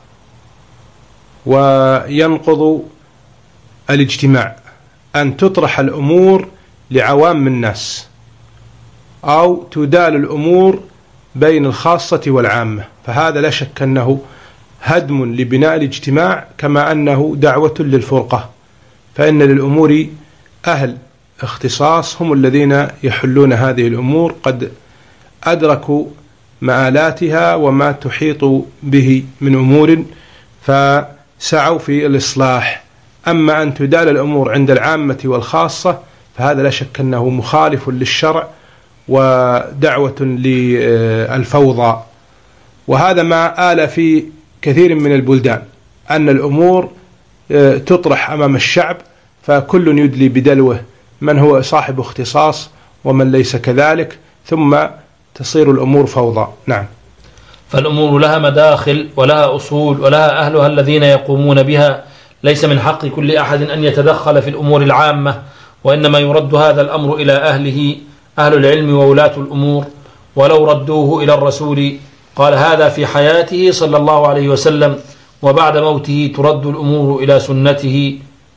وينقض الاجتماع، أن تطرح الأمور لعوام الناس أو تدال الأمور بين الخاصة والعامة، فهذا لا شك أنه هدم لبناء الاجتماع كما أنه دعوة للفرقة، فإن للأمور أهل اختصاص هم الذين يحلون هذه الأمور، قد أدركوا مآلاتها وما تحيط به من أمور فسعوا في الإصلاح. أما أن تدال الأمور عند العامة والخاصة فهذا لا شك أنه مخالف للشرع ودعوة للفوضى، وهذا ما آل في كثير من البلدان، أن الأمور تطرح أمام الشعب فكل يدلي بدلوه، من هو صاحب اختصاص ومن ليس كذلك، ثم تصير الأمور فوضى. نعم. فالأمور لها مداخل ولها أصول ولها أهلها الذين يقومون بها، ليس من حق كل أحد أن يتدخل في الأمور العامة، وإنما يرد هذا الأمر إلى أهله، أهل العلم وولاة الأمور، ولو ردوه إلى الرسول. قال هذا في حياته صلى الله عليه وسلم، وبعد موته ترد الأمور إلى سنته،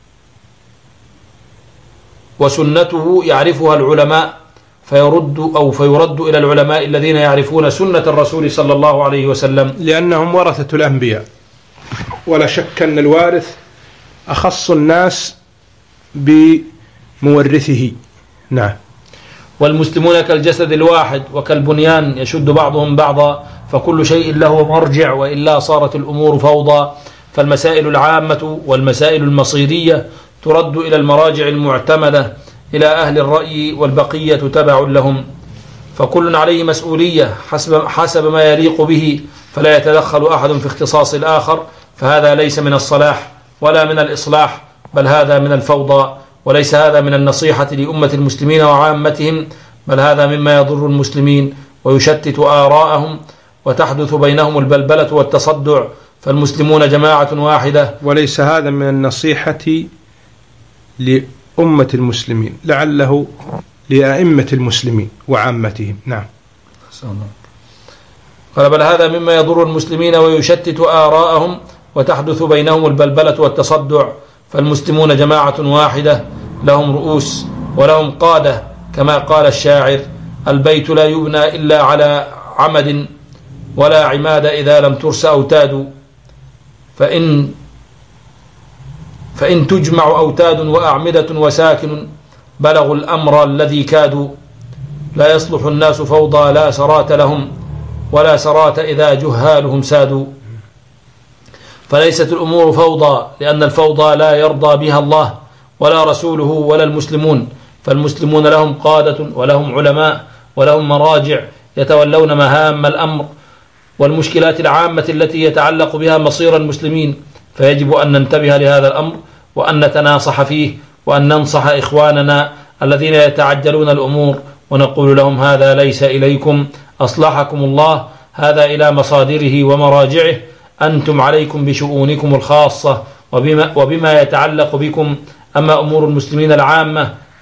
وسنته يعرفها العلماء فيرد أو فيرد إلى العلماء الذين يعرفون سنة الرسول صلى الله عليه وسلم، لأنهم ورثة الأنبياء، ولا شك أن الوارث أخص الناس بمورثه. نعم. والمسلمون كالجسد الواحد وكالبنيان يشد بعضهم بعضا، فكل شيء له مرجع، وإلا صارت الأمور فوضى. فالمسائل العامة والمسائل المصيرية ترد إلى المراجع المعتمدة، إلى أهل الرأي، والبقية تبع لهم، فكل عليه مسؤولية حسب, حسب ما يليق به، فلا يتدخل أحد في اختصاص الآخر، فهذا ليس من الصلاح ولا من الإصلاح، بل هذا من الفوضى، وليس هذا من النصيحة لأمة المسلمين وعامتهم، بل هذا مما يضر المسلمين ويشتت آراءهم وتحدث بينهم البلبلة والتصدع، فالمسلمون جماعة واحدة. وليس هذا من النصيحة لأمة المسلمين، لعله لأئمة المسلمين وعامتهم. نعم. قال بل هذا مما يضر المسلمين ويشتت آراءهم وتحدث بينهم البلبلة والتصدع، فالمسلمون جماعة واحدة، لهم رؤوس ولهم قادة، كما قال الشاعر: البيت لا يبنى إلا على عمد ولا عماد إذا لم ترس أوتاد، فإن فإن تجمع أوتاد وأعمدة وساكن بلغوا الأمر الذي كادوا، لا يصلح الناس فوضى لا سرات لهم ولا سرات إذا جهالهم سادوا. فليست الأمور فوضى، لأن الفوضى لا يرضى بها الله ولا رسوله ولا المسلمون، فالمسلمون لهم قادة ولهم علماء ولهم مراجع يتولون مهام الأمر والمشكلات العامة التي يتعلق بها مصير المسلمين، فيجب أن ننتبه لهذا الأمر وأن نتناصح فيه، وأن ننصح إخواننا الذين يتعجلون الأمور ونقول لهم هذا ليس إليكم أصلحكم الله، هذا إلى مصادره ومراجعه، أنتم عليكم بشؤونكم الخاصة وبما, وبما يتعلق بكم، أما أمور المسلمين العامة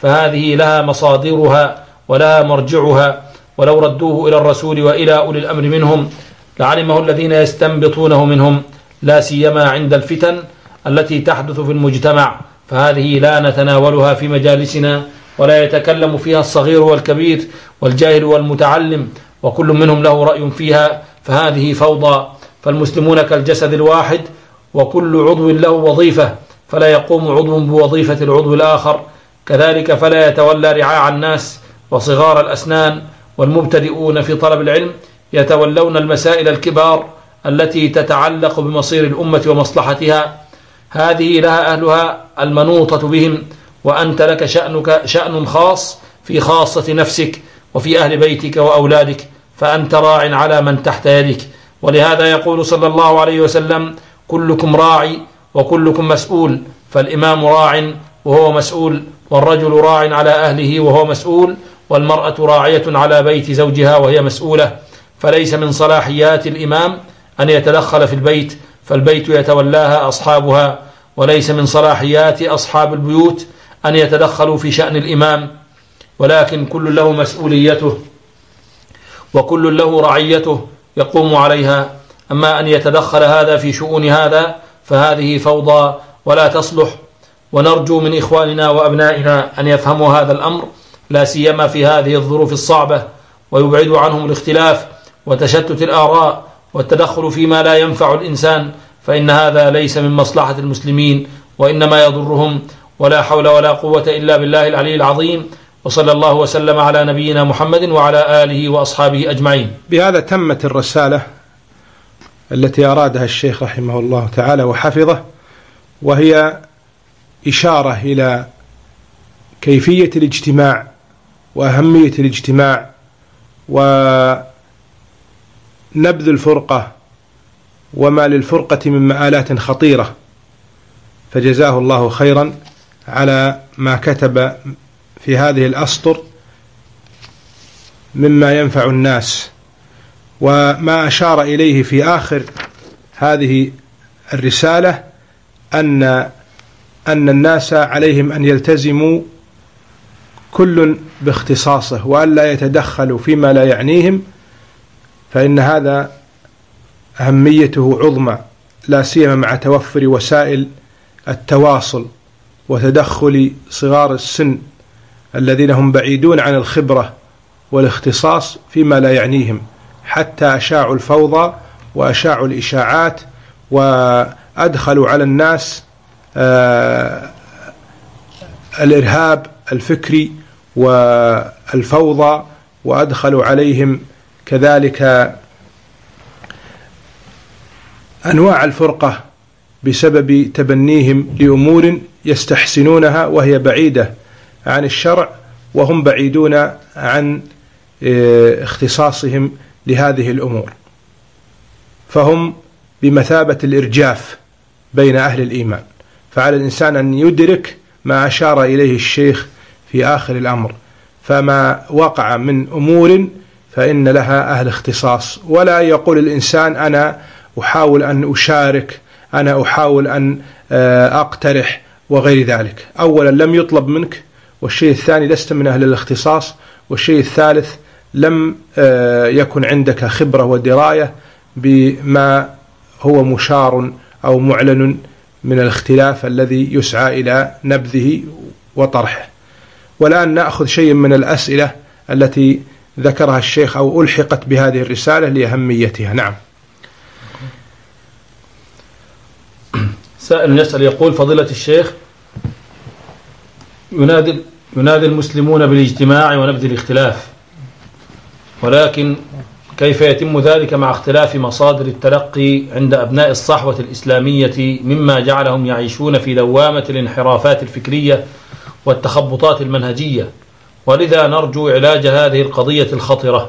فهذه لها مصادرها ولها مرجعها، ولو ردوه إلى الرسول وإلى أولي الأمر منهم لعلمه الذين يستنبطونه منهم، لا سيما عند الفتن التي تحدث في المجتمع، فهذه لا نتناولها في مجالسنا ولا يتكلم فيها الصغير والكبير والجاهل والمتعلم، وكل منهم له رأي فيها، فهذه فوضى. فالمسلمون كالجسد الواحد وكل عضو له وظيفة، فلا يقوم عضو بوظيفة العضو الآخر، كذلك فلا يتولى رعاع الناس وصغار الأسنان، والمبتدئون في طلب العلم يتولون المسائل الكبار التي تتعلق بمصير الأمة ومصلحتها، هذه لها أهلها المنوطة بهم، وأنت لك شأنك شأن خاص في خاصة نفسك وفي أهل بيتك وأولادك، فأنت راع على من تحت يدك. ولهذا يقول صلى الله عليه وسلم: كلكم راعي وكلكم مسؤول، فالإمام راع وهو مسؤول، والرجل راع على أهله وهو مسؤول، والمرأة راعية على بيت زوجها وهي مسؤولة. فليس من صلاحيات الإمام أن يتدخل في البيت، فالبيت يتولاها أصحابها، وليس من صلاحيات أصحاب البيوت أن يتدخلوا في شأن الإمام، ولكن كل له مسؤوليته وكل له رعيته يقوم عليها. أما أن يتدخل هذا في شؤون هذا فهذه فوضى ولا تصلح، ونرجو من إخواننا وأبنائنا أن يفهموا هذا الأمر، لا سيما في هذه الظروف الصعبة، ويبعدوا عنهم الاختلاف وتشتت الآراء والتدخل فيما لا ينفع الإنسان، فإن هذا ليس من مصلحة المسلمين وإنما يضرهم. ولا حول ولا قوة إلا بالله العلي العظيم، وصلى الله وسلم على نبينا محمد وعلى آله وأصحابه أجمعين. بهذا تمت الرسالة التي أرادها الشيخ رحمه الله تعالى وحفظه، وهي إشارة إلى كيفية الاجتماع وأهمية الاجتماع ونبذ الفرقة وما للفرقة من مآلات خطيرة، فجزاه الله خيرا على ما كتب في هذه الأسطر مما ينفع الناس. وما أشار إليه في آخر هذه الرسالة أن أن الناس عليهم أن يلتزموا كل باختصاصه وألا يتدخلوا فيما لا يعنيهم، فإن هذا أهميته عظمى، لا سيما مع توفر وسائل التواصل وتدخل صغار السن الذين هم بعيدون عن الخبرة والاختصاص فيما لا يعنيهم، حتى أشاعوا الفوضى وأشاعوا الإشاعات وأدخلوا على الناس آه الإرهاب الفكري والفوضى، وأدخلوا عليهم كذلك أنواع الفرقة بسبب تبنيهم لأمور يستحسنونها وهي بعيدة عن الشرع، وهم بعيدون عن اختصاصهم لهذه الأمور، فهم بمثابة الإرجاف بين أهل الإيمان. فعلى الإنسان أن يدرك ما أشار إليه الشيخ في آخر الأمر، فما وقع من أمور فإن لها أهل اختصاص، ولا يقول الإنسان أنا أحاول أن أشارك، أنا أحاول أن أقترح وغير ذلك. أولا لم يطلب منك، والشيء الثاني لست من أهل الاختصاص، والشيء الثالث لم يكن عندك خبرة ودراية بما هو مشار أو معلن من الاختلاف الذي يسعى إلى نبذه وطرحه. والآن نأخذ شيء من الأسئلة التي ذكرها الشيخ أو ألحقت بهذه الرسالة لأهميتها. نعم. سائل يسأل يقول: فضيلة الشيخ، ينادي ينادي المسلمون بالاجتماع ونبذ الاختلاف، ولكن كيف يتم ذلك مع اختلاف مصادر التلقي عند أبناء الصحوة الإسلامية، مما جعلهم يعيشون في دوامة الانحرافات الفكرية والتخبطات المنهجية، ولذا نرجو علاج هذه القضية الخطرة.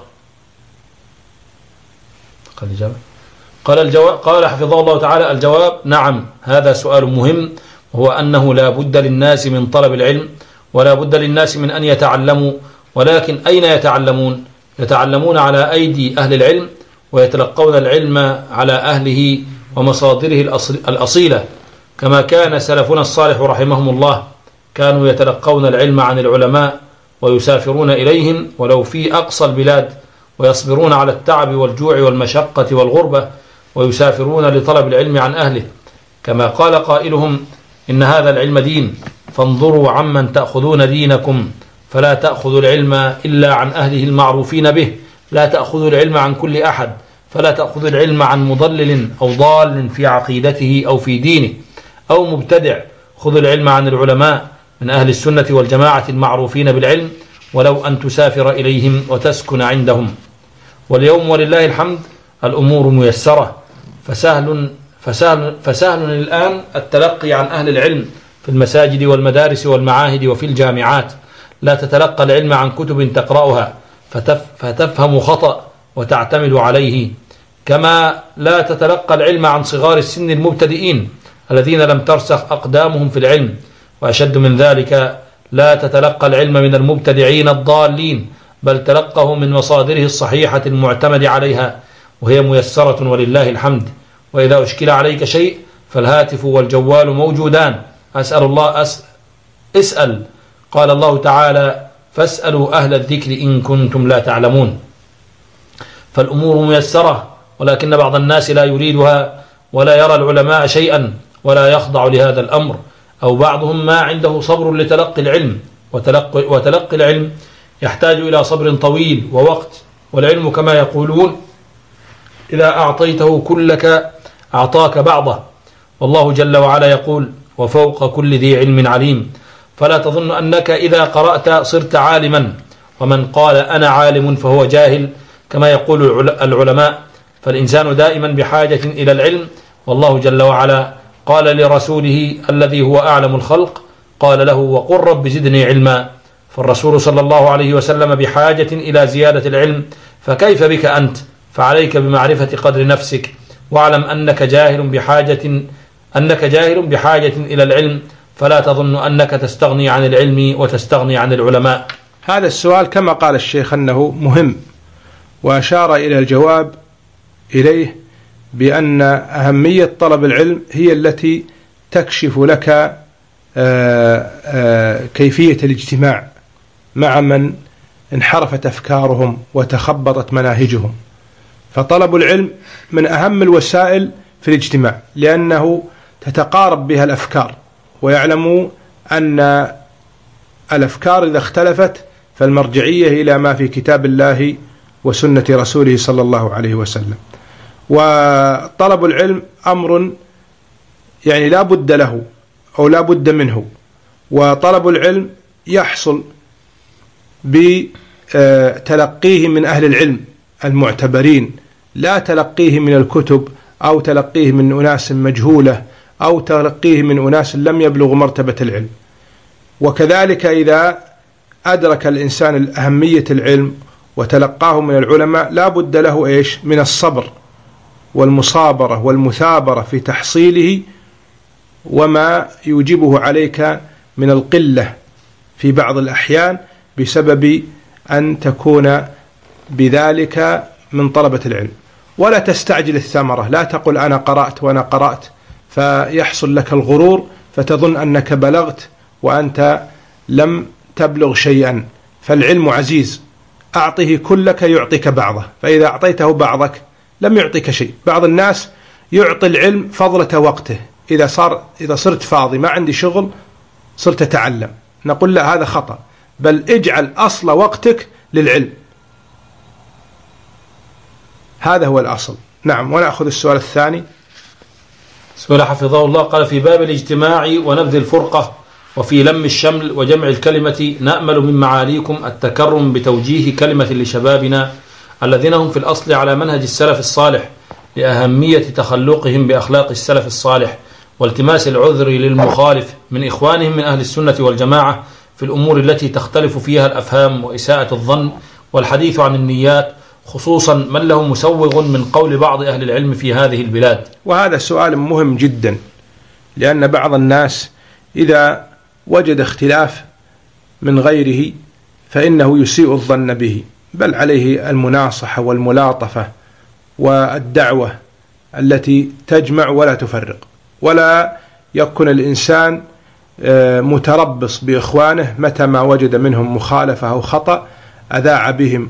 قال الجواب قال حفظه الله تعالى: الجواب: نعم، هذا سؤال مهم، وهو أنه لا بد للناس من طلب العلم، ولا بد للناس من أن يتعلموا، ولكن أين يتعلمون؟ يتعلمون على أيدي أهل العلم، ويتلقون العلم على أهله ومصادره الأصيلة، كما كان سلفنا الصالح رحمهم الله. كانوا يتلقون العلم عن العلماء ويسافرون إليهم ولو في أقصى البلاد، ويصبرون على التعب والجوع والمشقة والغربة، ويسافرون لطلب العلم عن أهله، كما قال قائلهم: إن هذا العلم دين، فانظروا عمن تأخذون دينكم، فلا تأخذوا العلم إلا عن أهله المعروفين به، لا تأخذوا العلم عن كل أحد، فلا تأخذوا العلم عن مضلل أو ضال في عقيدته أو في دينه أو مبتدع، خذوا العلم عن العلماء من أهل السنة والجماعة المعروفين بالعلم، ولو أن تسافر إليهم وتسكن عندهم. واليوم ولله الحمد الأمور ميسرة، فسهل, فسهل, فسهل الآن التلقي عن أهل العلم في المساجد والمدارس والمعاهد وفي الجامعات. لا تتلقى العلم عن كتب تقرأها فتف فتفهم خطأ وتعتمد عليه، كما لا تتلقى العلم عن صغار السن المبتدئين الذين لم ترسخ أقدامهم في العلم. وأشد من ذلك، لا تتلقى العلم من المبتدعين الضالين، بل تلقه من مصادره الصحيحة المعتمد عليها، وهي ميسرة ولله الحمد. وإذا أشكل عليك شيء فالهاتف والجوال موجودان، أسأل الله أس... اسأل. قال الله تعالى: فاسألوا أهل الذكر إن كنتم لا تعلمون. فالأمور ميسرة، ولكن بعض الناس لا يريدها ولا يرى العلماء شيئا ولا يخضع لهذا الأمر، أو بعضهم ما عنده صبر لتلقي العلم، وتلقي, وتلقي العلم يحتاج إلى صبر طويل ووقت. والعلم كما يقولون: إذا أعطيته كلك أعطاك بعضه. والله جل وعلا يقول: وفوق كل ذي علم عليم. فلا تظن أنك إذا قرأت صرت عالما، ومن قال أنا عالم فهو جاهل كما يقول العلماء. فالإنسان دائما بحاجة إلى العلم، والله جل وعلا قال لرسوله الذي هو أعلم الخلق، قال له: وقل رب زدني علما. فالرسول صلى الله عليه وسلم بحاجة إلى زيادة العلم، فكيف بك أنت؟ فعليك بمعرفة قدر نفسك، واعلم أنك جاهل بحاجة أنك جاهل بحاجة إلى العلم، فلا تظن أنك تستغني عن العلم وتستغني عن العلماء. هذا السؤال كما قال الشيخ أنه مهم، وأشار إلى الجواب إليه بأن أهمية طلب العلم هي التي تكشف لك آآ آآ كيفية الاجتماع مع من انحرفت أفكارهم وتخبطت مناهجهم. فطلب العلم من أهم الوسائل في الاجتماع، لأنه تتقارب بها الأفكار، ويعلموا أن الأفكار إذا اختلفت فالمرجعية إلى ما في كتاب الله وسنة رسوله صلى الله عليه وسلم. وطلب العلم أمر يعني لا بد له أو لا بد منه، وطلب العلم يحصل بتلقيه من أهل العلم المعتبرين، لا تلقيه من الكتب أو تلقيه من أناس مجهولة أو تلقيه من أناس لم يبلغوا مرتبة العلم. وكذلك إذا أدرك الإنسان أهمية العلم وتلقاه من العلماء لا بد له إيش من الصبر والمصابرة والمثابرة في تحصيله، وما يوجبه عليك من القلة في بعض الأحيان بسبب أن تكون بذلك من طلبة العلم. ولا تستعجل الثمرة، لا تقل أنا قرأت وأنا قرأت فيحصل لك الغرور فتظن أنك بلغت وأنت لم تبلغ شيئا. فالعلم عزيز، أعطه كلك يعطيك بعضه، فإذا أعطيته بعضك لم يعطيك شيء. بعض الناس يعطي العلم فضلة وقته، إذا صار إذا صرت فاضي ما عندي شغل صرت أتعلم. نقول لا، هذا خطأ، بل اجعل أصل وقتك للعلم، هذا هو الأصل. نعم. ونأخذ السؤال الثاني. سؤال حفظه الله قال: في باب الاجتماع ونبذ الفرقة وفي لم الشمل وجمع الكلمة نأمل من معاليكم التكرم بتوجيه كلمة لشبابنا الذين هم في الأصل على منهج السلف الصالح لأهمية تخلقهم بأخلاق السلف الصالح، والتماس العذر للمخالف من إخوانهم من أهل السنة والجماعة في الأمور التي تختلف فيها الأفهام وإساءة الظن، والحديث عن النيات، خصوصا من له مسوغ من قول بعض أهل العلم في هذه البلاد. وهذا سؤال مهم جدا، لأن بعض الناس إذا وجد اختلاف من غيره فإنه يسيء الظن به، بل عليه المناصحة والملاطفة والدعوة التي تجمع ولا تفرق، ولا يكون الإنسان متربص بإخوانه، متى ما وجد منهم مخالفة أو خطأ أذاع بهم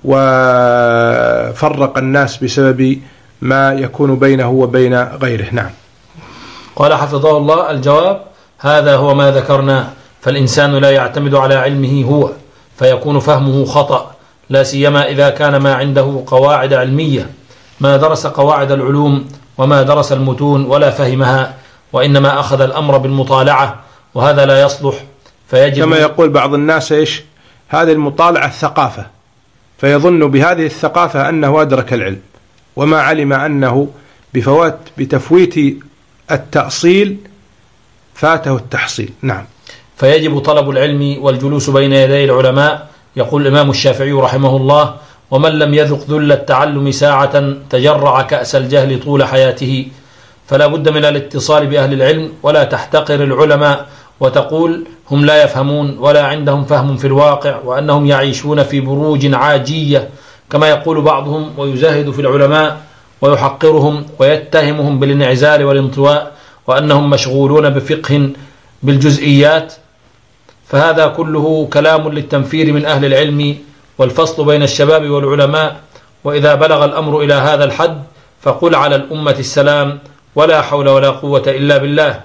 وفرق الناس بسبب ما يكون بينه وبين غيره. نعم. قال حفظه الله: الجواب: هذا هو ما ذكرناه، فالإنسان لا يعتمد على علمه هو فيكون فهمه خطأ، لا سيما إذا كان ما عنده قواعد علمية، ما درس قواعد العلوم وما درس المتون ولا فهمها، وإنما أخذ الأمر بالمطالعة، وهذا لا يصلح. فيجب كما يقول بعض الناس: إيش هذه المطالعة؟ الثقافة، فيظن بهذه الثقافة أنه أدرك العلم، وما علم أنه بفوات بتفويت التأصيل فاته التحصيل. نعم. فيجب طلب العلم والجلوس بين يدي العلماء. يقول الإمام الشافعي رحمه الله: ومن لم يذق ذل التعلم ساعة تجرع كأس الجهل طول حياته. فلا بد من الاتصال بأهل العلم، ولا تحتقر العلماء وتقول هم لا يفهمون ولا عندهم فهم في الواقع، وأنهم يعيشون في بروج عاجية كما يقول بعضهم، ويزاهد في العلماء ويحقرهم ويتهمهم بالانعزال والانطواء، وأنهم مشغولون بفقه بالجزئيات. فهذا كله كلام للتنفير من أهل العلم والفصل بين الشباب والعلماء. وإذا بلغ الأمر إلى هذا الحد فقل على الأمة السلام، ولا حول ولا قوة إلا بالله.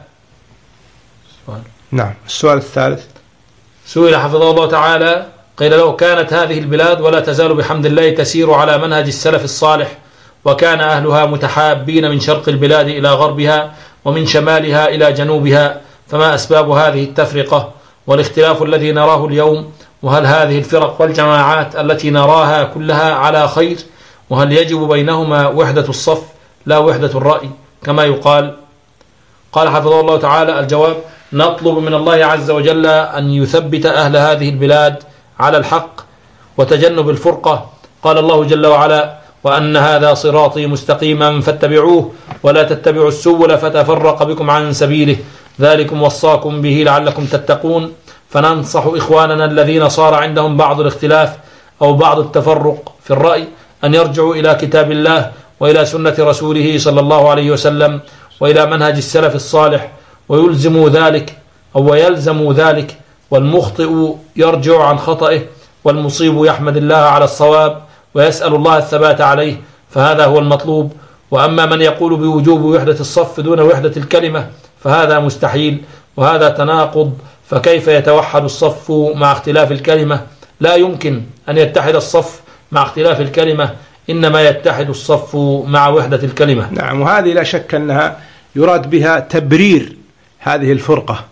نعم. السؤال الثالث: سئل حفظه الله تعالى، قيل له: كانت هذه البلاد ولا تزال بحمد الله تسير على منهج السلف الصالح، وكان أهلها متحابين من شرق البلاد إلى غربها ومن شمالها إلى جنوبها، فما أسباب هذه التفرقة والاختلاف الذي نراه اليوم؟ وهل هذه الفرق والجماعات التي نراها كلها على خير؟ وهل يجب بينهما وحدة الصف لا وحدة الرأي كما يقال؟ قال حفظه الله تعالى: الجواب: نطلب من الله عز وجل أن يثبت أهل هذه البلاد على الحق وتجنب الفرقة. قال الله جل وعلا: وأن هذا صراطي مستقيما فاتبعوه ولا تتبعوا السبل فتفرق بكم عن سبيله، ذلكم وصاكم به لعلكم تتقون. فننصح إخواننا الذين صار عندهم بعض الاختلاف أو بعض التفرق في الرأي أن يرجعوا إلى كتاب الله وإلى سنة رسوله صلى الله عليه وسلم وإلى منهج السلف الصالح، ويلزموا ذلك أو ويلزموا ذلك، والمخطئ يرجع عن خطئه، والمصيب يحمد الله على الصواب ويسأل الله الثبات عليه، فهذا هو المطلوب. وأما من يقول بوجوب وحدة الصف دون وحدة الكلمة فهذا مستحيل، وهذا تناقض. فكيف يتوحد الصف مع اختلاف الكلمة؟ لا يمكن أن يتحد الصف مع اختلاف الكلمة، إنما يتحد الصف مع وحدة الكلمة. نعم. وهذه لا شك أنها يراد بها تبرير هذه الفرقة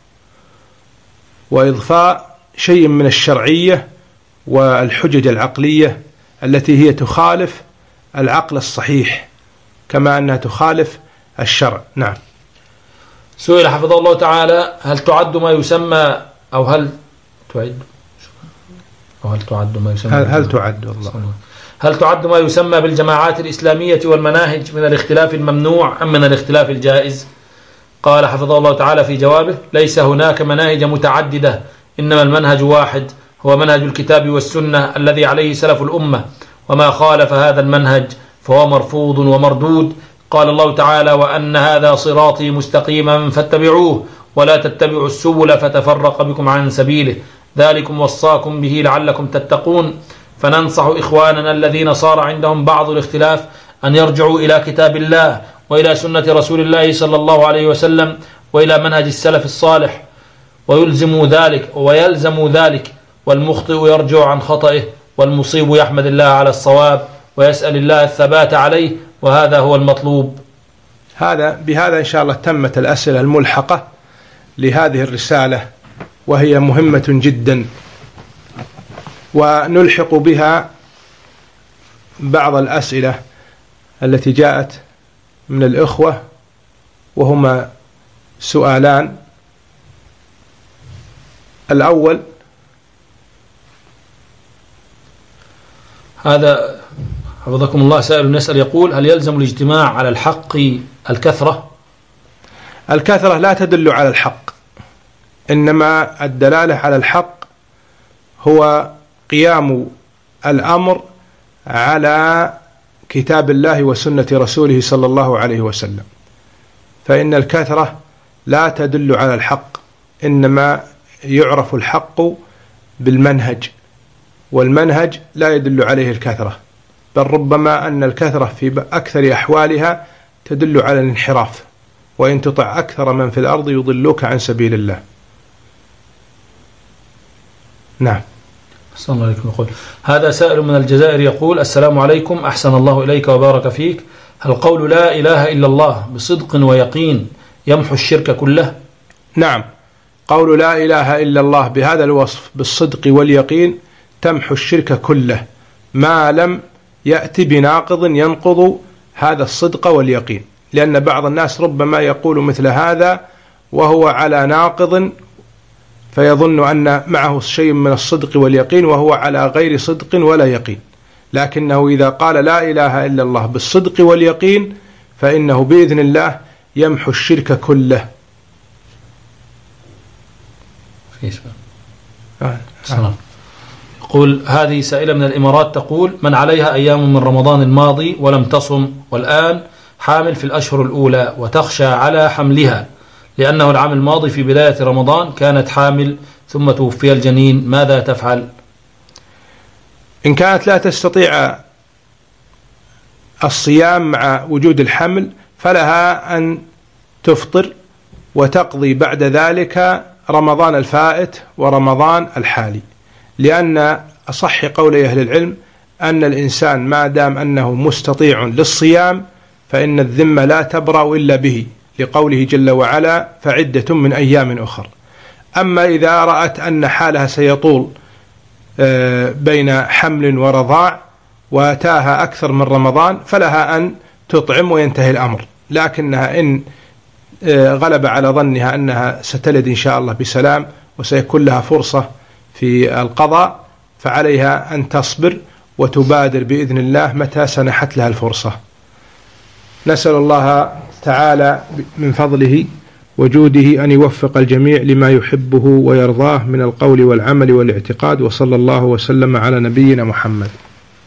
وإضفاء شيء من الشرعية والحجج العقلية التي هي تخالف العقل الصحيح كما أنها تخالف الشرع. نعم. سئل حفظه الله تعالى: هل تعد ما يسمى أو هل تعد أو هل تعد ما يسمى هل, هل تعد والله هل تعد ما يسمى بالجماعات الإسلامية والمناهج من الاختلاف الممنوع أم من الاختلاف الجائز؟ قال حفظه الله تعالى في جوابه: ليس هناك مناهج متعددة، إنما المنهج واحد، هو منهج الكتاب والسنة الذي عليه سلف الأمة، وما خالف هذا المنهج فهو مرفوض ومردود. قال الله تعالى: وأن هذا صراطي مستقيما فاتبعوه ولا تتبعوا السبل فتفرق بكم عن سبيله، ذلكم وصاكم به لعلكم تتقون. فننصح إخواننا الذين صار عندهم بعض الاختلاف أن يرجعوا إلى كتاب الله وإلى سنة رسول الله صلى الله عليه وسلم وإلى منهج السلف الصالح، ويلزموا ذلك ويلزموا ذلك، والمخطئ يرجع عن خطئه، والمصيب يحمد الله على الصواب ويسأل الله الثبات عليه، وهذا هو المطلوب. هذا بهذا إن شاء الله تمت الأسئلة الملحقة لهذه الرسالة، وهي مهمة جدا، ونلحق بها بعض الأسئلة التي جاءت من الإخوة، وهما سؤالان. الأول: هذا حفظكم الله سائل يسأل يقول: هل يلزم الاجتماع على الحق الكثرة؟ الكثرة لا تدل على الحق، إنما الدلالة على الحق هو قيام الأمر على كتاب الله وسنة رسوله صلى الله عليه وسلم، فإن الكثرة لا تدل على الحق، إنما يعرف الحق بالمنهج، والمنهج لا يدل عليه الكثرة، بل ربما أن الكثرة في أكثر أحوالها تدل على الانحراف، وإن تطع أكثر من في الأرض يضلوك عن سبيل الله. نعم. أحسن الله عليكم. يقول هذا سائل من الجزائر يقول: السلام عليكم، أحسن الله إليك وبارك فيك، هل قول لا إله إلا الله بصدق ويقين يمحو الشرك كله؟ نعم، قول لا إله إلا الله بهذا الوصف بالصدق واليقين تمحو الشرك كله، ما لم يأتي بناقض ينقض هذا الصدق واليقين، لأن بعض الناس ربما يقول مثل هذا وهو على ناقض فيظن أن معه شيء من الصدق واليقين وهو على غير صدق ولا يقين، لكنه إذا قال لا إله إلا الله بالصدق واليقين فإنه بإذن الله يمحو الشرك كله. سلام. يقول هذه سائلة من الإمارات تقول: من عليها أيام من رمضان الماضي ولم تصم، والآن حامل في الأشهر الأولى وتخشى على حملها، لأنه العام الماضي في بداية رمضان كانت حامل ثم توفي الجنين، ماذا تفعل؟ إن كانت لا تستطيع الصيام مع وجود الحمل فلها أن تفطر وتقضي بعد ذلك رمضان الفائت ورمضان الحالي، لأن أصح قول أهل العلم أن الإنسان ما دام أنه مستطيع للصيام فإن الذمة لا تبرأ إلا به، لقوله جل وعلا: فعدة من أيام أخر. أما إذا رأت أن حالها سيطول بين حمل ورضاع واتاها أكثر من رمضان فلها أن تطعم وينتهي الأمر، لكنها إن غلب على ظنها أنها ستلد إن شاء الله بسلام وسيكون لها فرصة في القضاء فعليها أن تصبر وتبادر بإذن الله متى سنحت لها الفرصة. نسأل الله تعالى من فضله وجوده أن يوفق الجميع لما يحبه ويرضاه من القول والعمل والاعتقاد، وصلى الله وسلم على نبينا محمد.